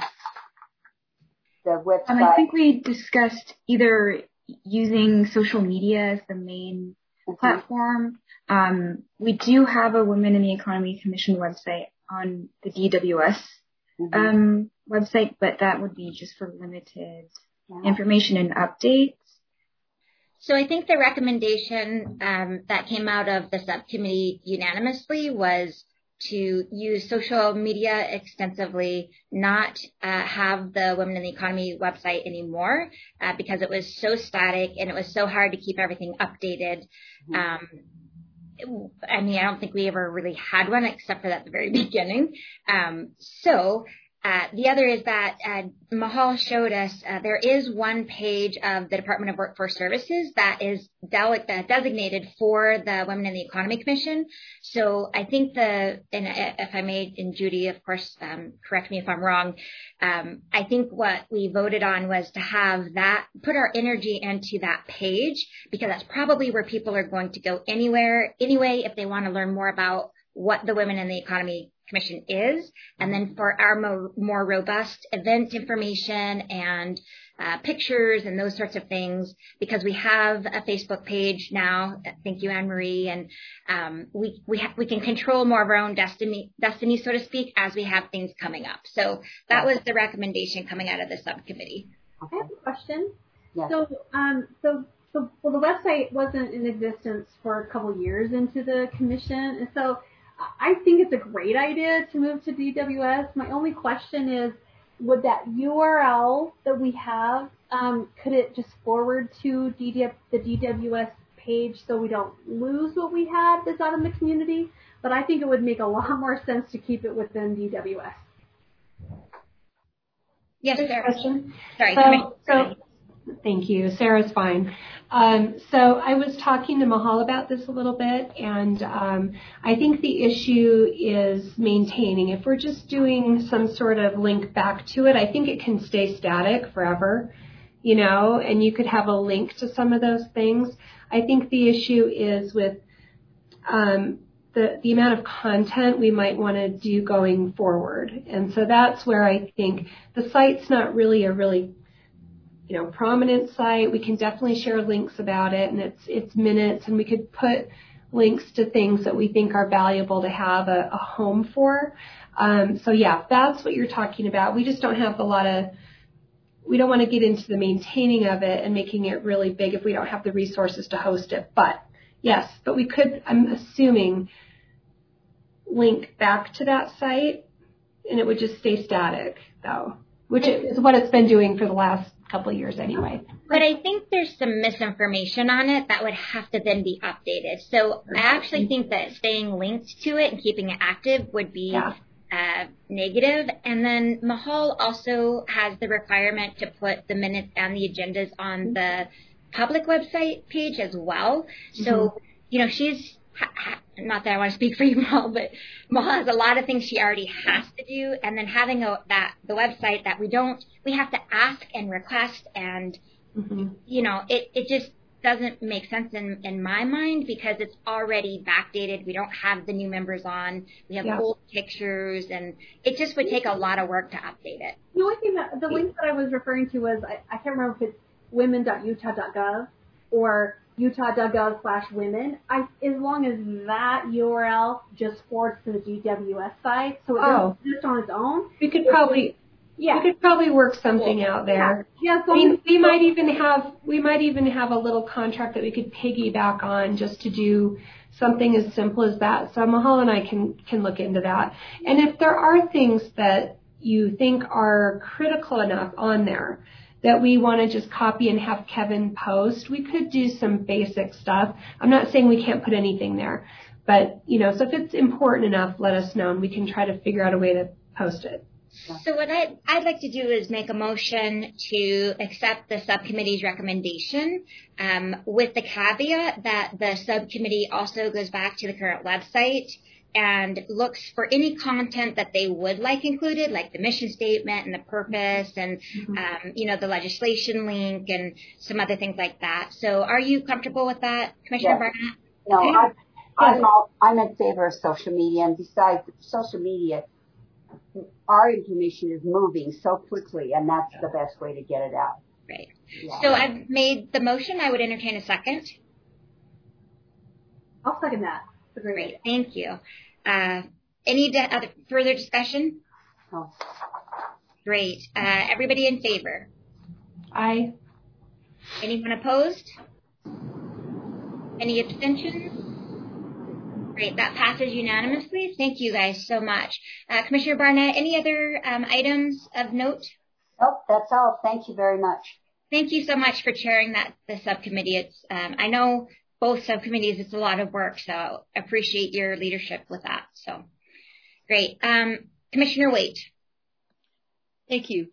The website. Um, I think we discussed either using social media as the main mm-hmm. platform. Um, we do have a Women in the Economy Commission website on the D W S mm-hmm. um, website, but that would be just for limited yeah. information and updates. So I think the recommendation um, that came out of the subcommittee unanimously was to use social media extensively, not uh, have the Women in the Economy website anymore uh, because it was so static and it was so hard to keep everything updated. Um, I mean, I don't think we ever really had one except for at the very beginning. Um, so uh, the other is that uh, Mahal showed us uh, there is one page of the Department of Workforce Services that is de- uh, designated for the Women in the Economy Commission. So I think the, and if I may, and Judy, of course, um, correct me if I'm wrong, um, I think what we voted on was to have that, put our energy into that page because that's probably where people are going to go anywhere, anyway, if they want to learn more about what the Women in the Economy Commission is, and then for our more, more robust event information and uh, pictures and those sorts of things, because we have a Facebook page now. Thank you, Anne Marie, and um, we we ha- we can control more of our own destiny, destiny, so to speak, as we have things coming up. So that was the recommendation coming out of the subcommittee. I have a question. Yes. So, um, so. So, well, the website wasn't in existence for a couple years into the commission, and so I think it's a great idea to move to D W S. My only question is, would that U R L that we have, um, could it just forward to D D, the D W S page so we don't lose what we had that's out in the community? But I think it would make a lot more sense to keep it within D W S. Yes, Sarah. Question. Sorry. So, so, thank you. Sarah's fine. Um, so I was talking to Mahal about this a little bit, and um, I think the issue is maintaining. If we're just doing some sort of link back to it, I think it can stay static forever, you know, and you could have a link to some of those things. I think the issue is with um, the, the amount of content we might want to do going forward. And so that's where I think the site's not really a really you know, prominent site. We can definitely share links about it, and it's it's minutes, and we could put links to things that we think are valuable to have a, a home for. Um, so yeah, that's what you're talking about. We just don't have a lot of, we don't want to get into the maintaining of it and making it really big if we don't have the resources to host it. But yes, but we could, I'm assuming, link back to that site, and it would just stay static though, which is what it's been doing for the last couple of years anyway. But I think there's some misinformation on it that would have to then be updated. So I actually think that staying linked to it and keeping it active would be yeah. uh, negative. And then Mahal also has the requirement to put the minutes and the agendas on the public website page as well. So, mm-hmm. you know, she's, not that I want to speak for you, Mahal, but Mahal has a lot of things she already has to do, and then having a, that the website that we don't, we have to ask and request, and mm-hmm. you know, it, it just doesn't make sense in, in my mind because it's already backdated. We don't have the new members on. We have yeah. old pictures, and it just would take a lot of work to update it. The only thing that the link that I was referring to was I, I can't remember if it's women dot utah dot gov or utah dot gov slash women. I, as long as that U R L just forwards to the D W S site, so it oh. doesn't exist on its own. We could probably, yeah, we could probably work something out there. Yeah, yeah so I mean, we might even have, we might even have a little contract that we could piggyback on just to do something as simple as that. So Mahal and I can can look into that. And if there are things that you think are critical enough on there that we want to just copy and have Kevin post. We could do some basic stuff. I'm not saying we can't put anything there, but, you know, so if it's important enough, let us know and we can try to figure out a way to post it. So what I'd, I'd like to do is make a motion to accept the subcommittee's recommendation um, with the caveat that the subcommittee also goes back to the current website and looks for any content that they would like included, like the mission statement and the purpose and, mm-hmm. um, you know, the legislation link and some other things like that. So are you comfortable with that, Commissioner yes. Barnett? No, okay. I'm, I'm, all, I'm in favor of social media. And besides social media, our information is moving so quickly, and that's the best way to get it out. Right. Yeah. So I've made the motion. I would entertain a second. I'll second that. Great. Great. Thank you. Uh, any de- other further discussion? No. Great. Uh, everybody in favor? Aye. Anyone opposed? Any abstentions? Great. That passes unanimously. Thank you guys so much. Uh, Commissioner Barnett, any other um, items of note? Nope, that's all. Thank you very much. Thank you so much for chairing that the subcommittee. It's um, I know both subcommittees, it's a lot of work, so appreciate your leadership with that. So great. Um, Commissioner Waite. Thank you.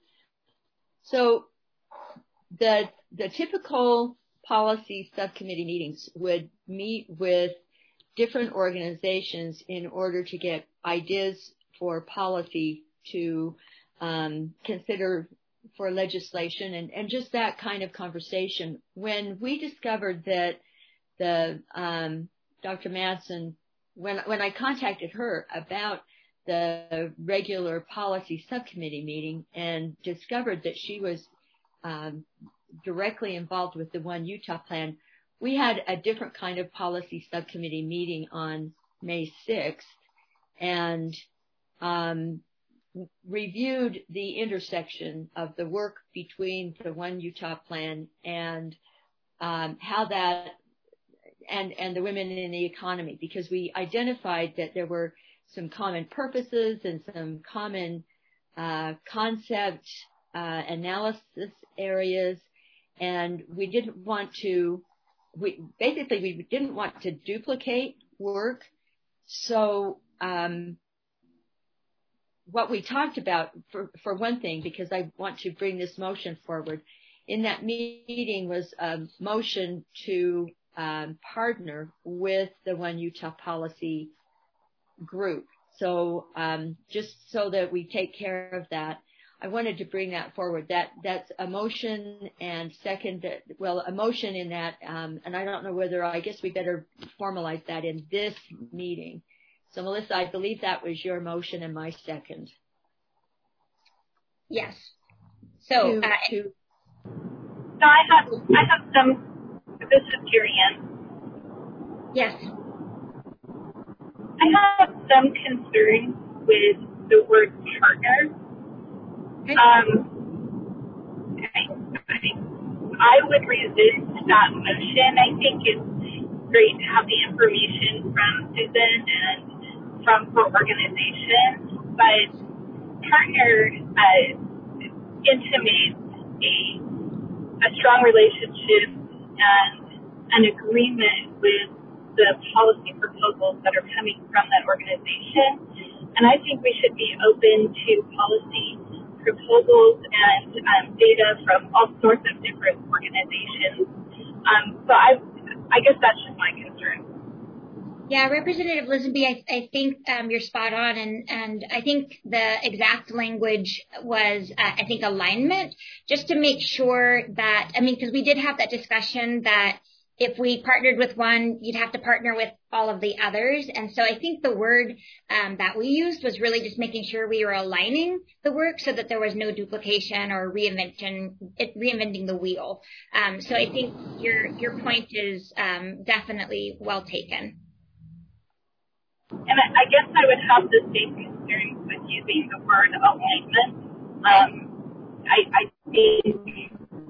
So the the typical policy subcommittee meetings would meet with different organizations in order to get ideas for policy to um, consider for legislation and, and just that kind of conversation. When we discovered that the um, Doctor Madsen, when when I contacted her about the regular policy subcommittee meeting and discovered that she was um, directly involved with the One Utah plan, we had a different kind of policy subcommittee meeting on May sixth and um, reviewed the intersection of the work between the One Utah plan and um, how that and, and the women in the economy, because we identified that there were some common purposes and some common uh, concept uh, analysis areas, and we didn't want to We, basically, we didn't want to duplicate work. So um, what we talked about, for, for one thing, because I want to bring this motion forward, in that meeting was a motion to um, partner with the One Utah Policy group. So um, just so that we take care of that, I wanted to bring that forward. That that's a motion and second, well, a motion in that, um, and I don't know whether, I guess we better formalize that in this meeting. So Melissa, I believe that was your motion and my second. Yes. So, to, uh, to, so I have, I have some, this is Tyrian. Yes. I have some concern with the word partner. Um, I, I, I would resist that motion. I think it's great to have the information from Susan and from her organization, but partner uh, intimates a, a strong relationship and an agreement with the policy proposals that are coming from that organization. And I think we should be open to policy proposals and um, data from all sorts of different organizations. Um, so I, I guess that's just my concern. Yeah, Representative Lisenby, I, I think um, you're spot on, and, and I think the exact language was, uh, I think, alignment, just to make sure that, I mean, because we did have that discussion that if we partnered with one, you'd have to partner with all of the others. And so I think the word um, that we used was really just making sure we were aligning the work so that there was no duplication or reinvention, it, reinventing the wheel. Um, so I think your your point is um, definitely well taken. And I, I guess I would have the same concerns with using the word alignment. Um, I, I think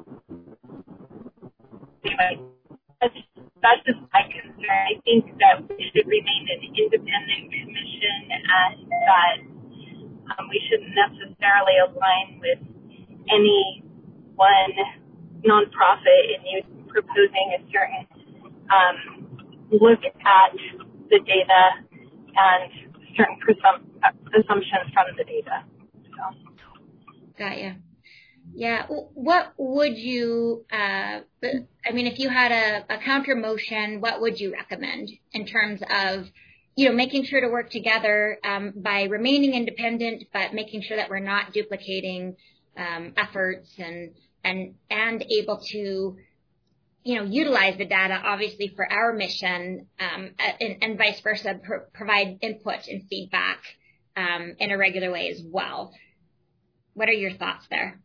anyway. That's, that's just my concern. I think that we should remain an independent commission and that um, we shouldn't necessarily align with any one nonprofit in youth proposing a certain um, look at the data and certain presum- assumptions from the data. So. Got you. Yeah. What would you, uh, I mean, if you had a, a counter motion, what would you recommend in terms of, you know, making sure to work together um, by remaining independent, but making sure that we're not duplicating um, efforts and and and able to, you know, utilize the data obviously for our mission um, and, and vice versa, pro- provide input and feedback um, in a regular way as well. What are your thoughts there?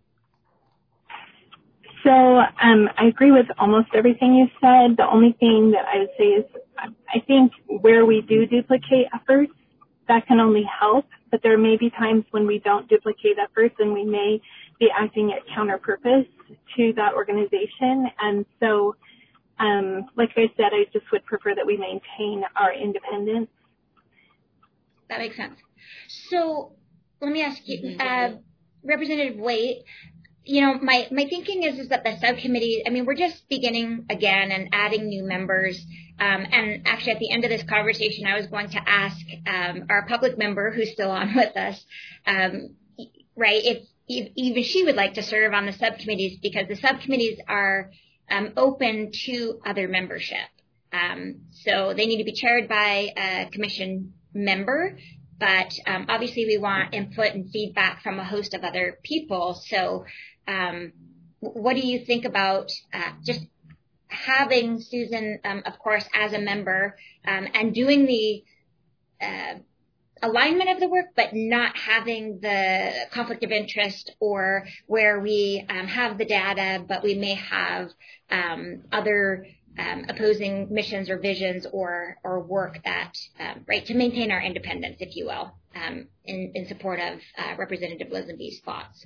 So um, I agree with almost everything you said. The only thing that I would say is I think where we do duplicate efforts, that can only help, but there may be times when we don't duplicate efforts and we may be acting at counter purpose to that organization. And so, um, like I said, I just would prefer that we maintain our independence. That makes sense. So let me ask you, uh, Representative Waite, you know, my, my thinking is, is that the subcommittee, I mean, we're just beginning again and adding new members. Um, and actually at the end of this conversation, I was going to ask um, our public member who's still on with us, um, right, if, if even she would like to serve on the subcommittees, because the subcommittees are um, open to other membership. Um, so they need to be chaired by a commission member. But um, obviously we want input and feedback from a host of other people. So um, what do you think about uh, just having Susan, um, of course, as a member um, and doing the uh, alignment of the work, but not having the conflict of interest or where we um, have the data, but we may have um, other Um, opposing missions or visions or or work that, um, right, to maintain our independence, if you will, um, in, in support of uh, Representative Lisenby's thoughts.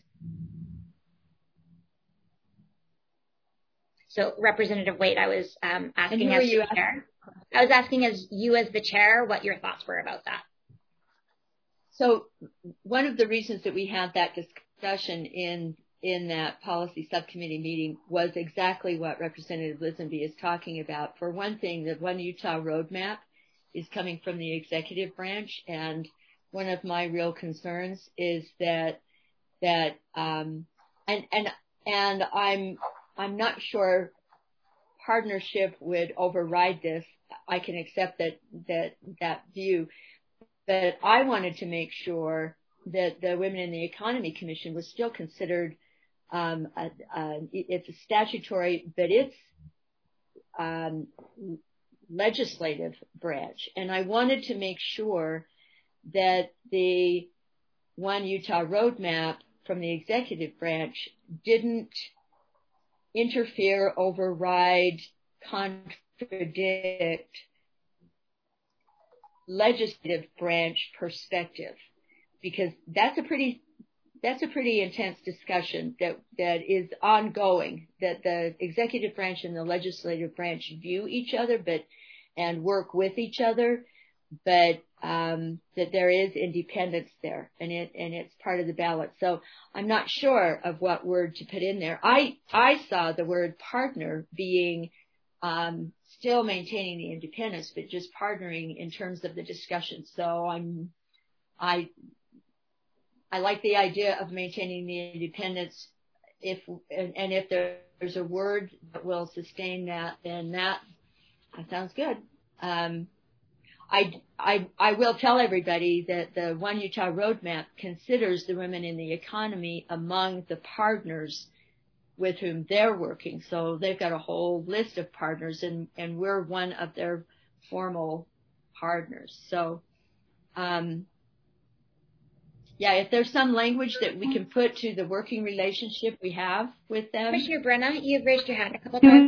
So, Representative Waite, I was um, asking as you the chair. I was asking as you as the chair what your thoughts were about that. So, one of the reasons that we had that discussion in in that policy subcommittee meeting was exactly what Representative Lisenby is talking about. For one thing, the One Utah Roadmap is coming from the executive branch, and one of my real concerns is that that um, and and and I'm I'm not sure partnership would override this. I can accept that that that view, but I wanted to make sure that the Women in the Economy Commission was still considered. Um, a, a, it's a statutory, but it's um, legislative branch. And I wanted to make sure that the One Utah Roadmap from the executive branch didn't interfere, override, contradict legislative branch perspective, because that's a pretty That's a pretty intense discussion that, that is ongoing, that the executive branch and the legislative branch view each other but and work with each other, but um, that there is independence there, and it and it's part of the ballot. So I'm not sure of what word to put in there. I I saw the word partner being um, still maintaining the independence, but just partnering in terms of the discussion. So I'm I. I like the idea of maintaining the independence. If and, and if there's a word that will sustain that, then that, that sounds good. Um, I, I, I will tell everybody that the One Utah Roadmap considers the women in the economy among the partners with whom they're working. So they've got a whole list of partners, and, and we're one of their formal partners. So, um, yeah, if there's some language that we can put to the working relationship we have with them. Commissioner Brenna, you've raised your hand a couple times.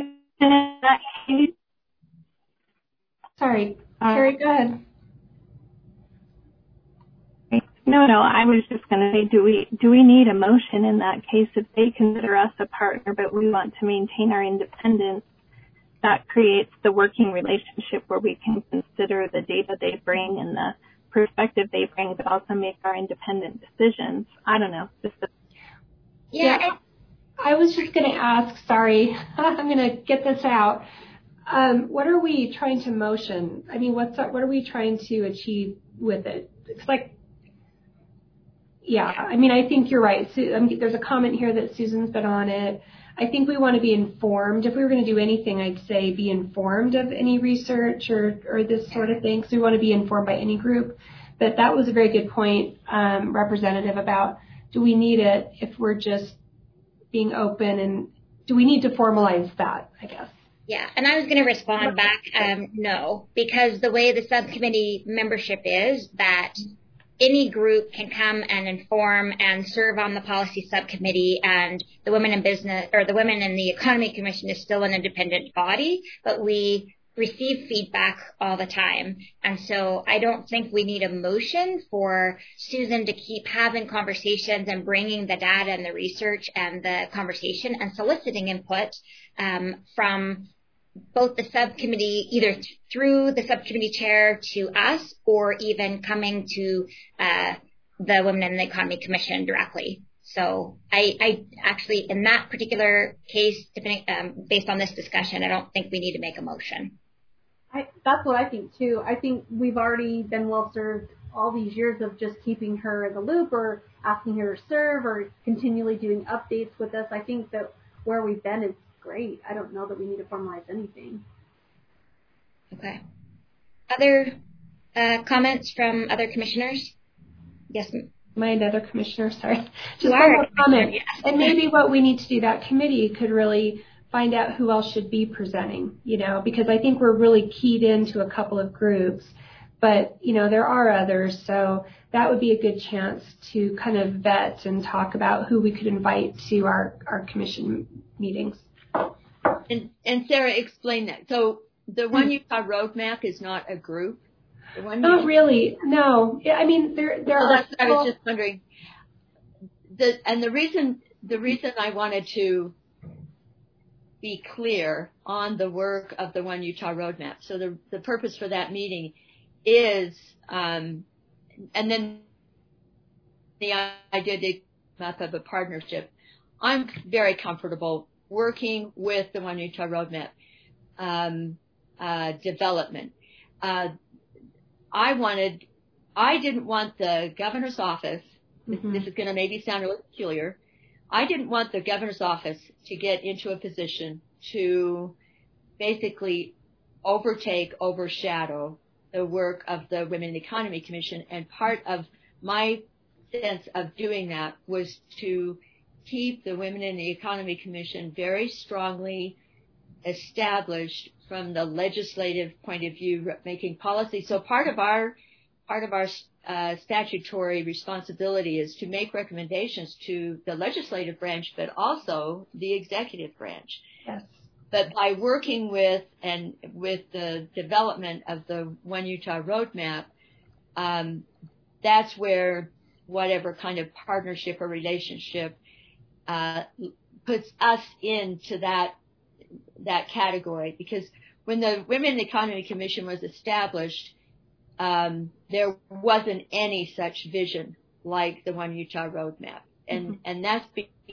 Sorry, uh, Carrie, go ahead. No, no, I was just going to say, do we do we need a motion in that case if they consider us a partner, but we want to maintain our independence? That creates the working relationship where we can consider the data they bring and the perspective they bring, but also make our independent decisions. I don't know. Just a, yeah. yeah. I was just going to ask, sorry, I'm going to get this out. Um, what are we trying to motion? I mean, what's what are we trying to achieve with it? It's like, yeah, I mean, I think you're right. So, I mean, there's a comment here that Susan's been on it. I think we want to be informed. If we were going to do anything, I'd say be informed of any research or, or this sort of thing. So we want to be informed by any group. But that was a very good point, um, Representative, about do we need it if we're just being open, and do we need to formalize that, I guess? Yeah, and I was going to respond back, um, no, because the way the subcommittee membership is that any group can come and inform and serve on the policy subcommittee, and the Women in Business or the Women in the Economy Commission is still an independent body, but we receive feedback all the time. And so I don't think we need a motion for Susan to keep having conversations and bringing the data and the research and the conversation and soliciting input um, from both the subcommittee, either th- through the subcommittee chair to us, or even coming to uh, the Women in the Economy Commission directly. So I, I actually, in that particular case, depending, um, based on this discussion, I don't think we need to make a motion. I, that's what I think too. I think we've already been well served all these years of just keeping her in the loop or asking her to serve or continually doing updates with us. I think that where we've been is great. I don't know that we need to formalize anything. Okay. Other uh, comments from other commissioners? Yes. My other commissioner, sorry. Just you one are more comment. Yes. And maybe what we need to do, that committee could really find out who else should be presenting, you know, because I think we're really keyed into a couple of groups, but, you know, there are others. So that would be a good chance to kind of vet and talk about who we could invite to our, our commission meetings. And, and Sarah, explain that. So the One Utah Roadmap is not a group? The one not you, really, no. I mean, there, there well, are... That's what I was just wondering. The, and the reason, the reason I wanted to be clear on the work of the One Utah Roadmap. So the, the purpose for that meeting is, um, and then the idea of a partnership. I'm very comfortable working with the One Utah Roadmap um, uh, development. Uh, I wanted, I didn't want the governor's office, mm-hmm. this, this is going to maybe sound a little peculiar, I didn't want the governor's office to get into a position to basically overtake, overshadow the work of the Women in the Economy Commission. And part of my sense of doing that was to keep the Women in the Economy Commission very strongly established from the legislative point of view, making policy. So part of our part of our uh, statutory responsibility is to make recommendations to the legislative branch, but also the executive branch. Yes. But by working with and with the development of the One Utah Roadmap, um, that's where whatever kind of partnership or relationship uh, puts us into that that category. Because when the Women in the Economy Commission was established, um, there wasn't any such vision like the One Utah Roadmap, and mm-hmm. and that's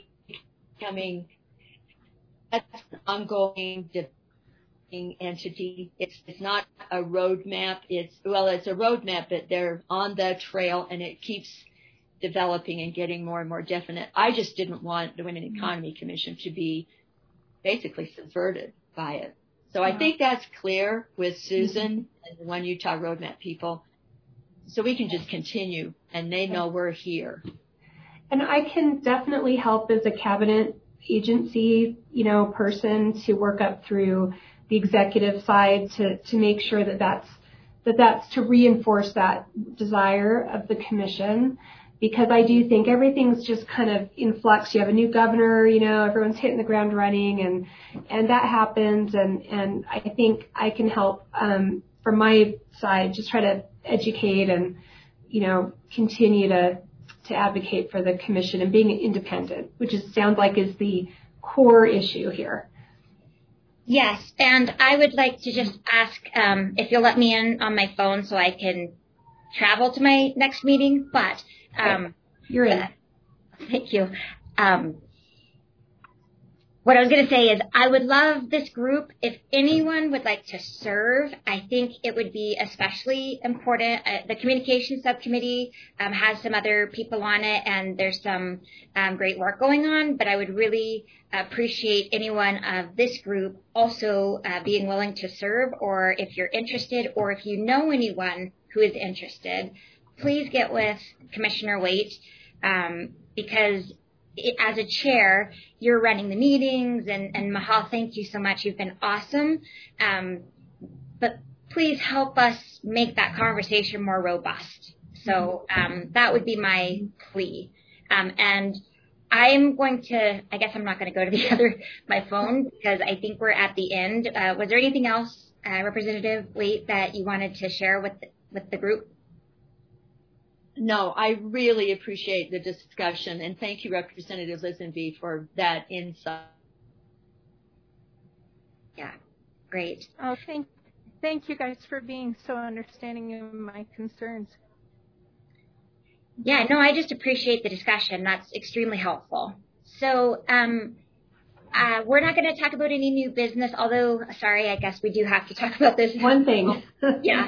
becoming that's an ongoing developing entity. It's, it's not a roadmap. It's well, it's a roadmap, but they're on the trail, and it keeps developing and getting more and more definite. I just didn't want the Women in the Economy Commission to be basically subverted by it. So I think that's clear with Susan and the One Utah Roadmap people. So we can just continue, and they know we're here. And I can definitely help as a cabinet agency, you know, person to work up through the executive side to, to make sure that that's, that that's to reinforce that desire of the commission. Because I do think everything's just kind of in flux. You have a new governor, you know, everyone's hitting the ground running, and and that happens. And, and I think I can help um, from my side, just try to educate and, you know, continue to to advocate for the commission and being independent, which is sounds like is the core issue here. Yes, and I would like to just ask um, if you'll let me in on my phone so I can travel to my next meeting, but. Um, You're in. Uh, thank you. Um, what I was going to say is I would love this group. If anyone would like to serve, I think it would be especially important. Uh, the communication subcommittee um, has some other people on it, and there's some um, great work going on, but I would really appreciate anyone of this group also uh, being willing to serve, or if you're interested, or if you know anyone who is interested, please get with Commissioner Waite, um, because it, as a chair, you're running the meetings, and, and Mahal, thank you so much. You've been awesome. Um, but please help us make that conversation more robust. So um, that would be my plea. Um, and I'm going to, I guess I'm not going to go to the other, my phone, because I think we're at the end. Uh, was there anything else, uh, Representative Waite, that you wanted to share with the, with the group? No, I really appreciate the discussion, and thank you, Representative Lisenby, for that insight. Yeah, great. Oh, thank, thank you guys for being so understanding of my concerns. Yeah, no, I just appreciate the discussion. That's extremely helpful. So, um, uh, we're not going to talk about any new business, although, sorry, I guess we do have to talk about this. One thing. Yeah.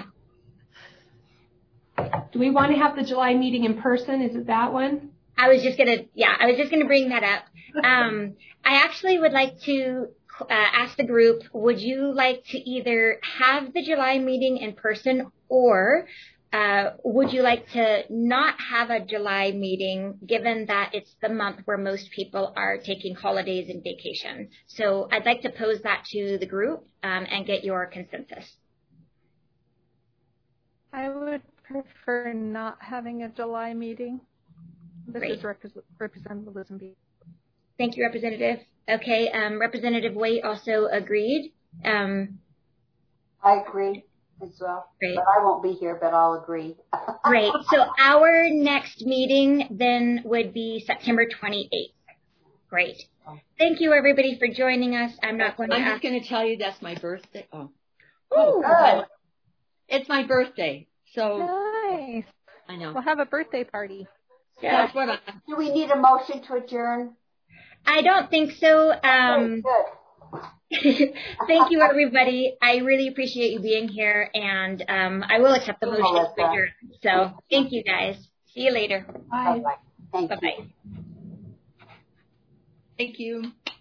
Do we want to have the July meeting in person? Is it that one? I was just going to, yeah, I was just going to bring that up. Um, I actually would like to uh, ask the group, would you like to either have the July meeting in person, or uh, would you like to not have a July meeting, given that it's the month where most people are taking holidays and vacation? So I'd like to pose that to the group um, and get your consensus. I would prefer not having a July meeting. This Great. is Rep- Representative Lisenby. Thank you, Representative. Okay, um, Representative Waite also agreed. Um, I agree as well. Great. But I won't be here, but I'll agree. Great. So our next meeting then would be September twenty-eighth. Great. Thank you, everybody, for joining us. I'm not going to I'm ask. just going to tell you that's my birthday. Oh, Oh, good. It's my birthday. So Nice. I know. We'll have a birthday party. Yeah. That's what I, Do we need a motion to adjourn? I don't think so. Um, Good. Thank you, everybody. I really appreciate you being here, and um, I will accept the motion to adjourn. So thank you, guys. See you later. Bye. Bye-bye. Thank you. Bye-bye. thank you.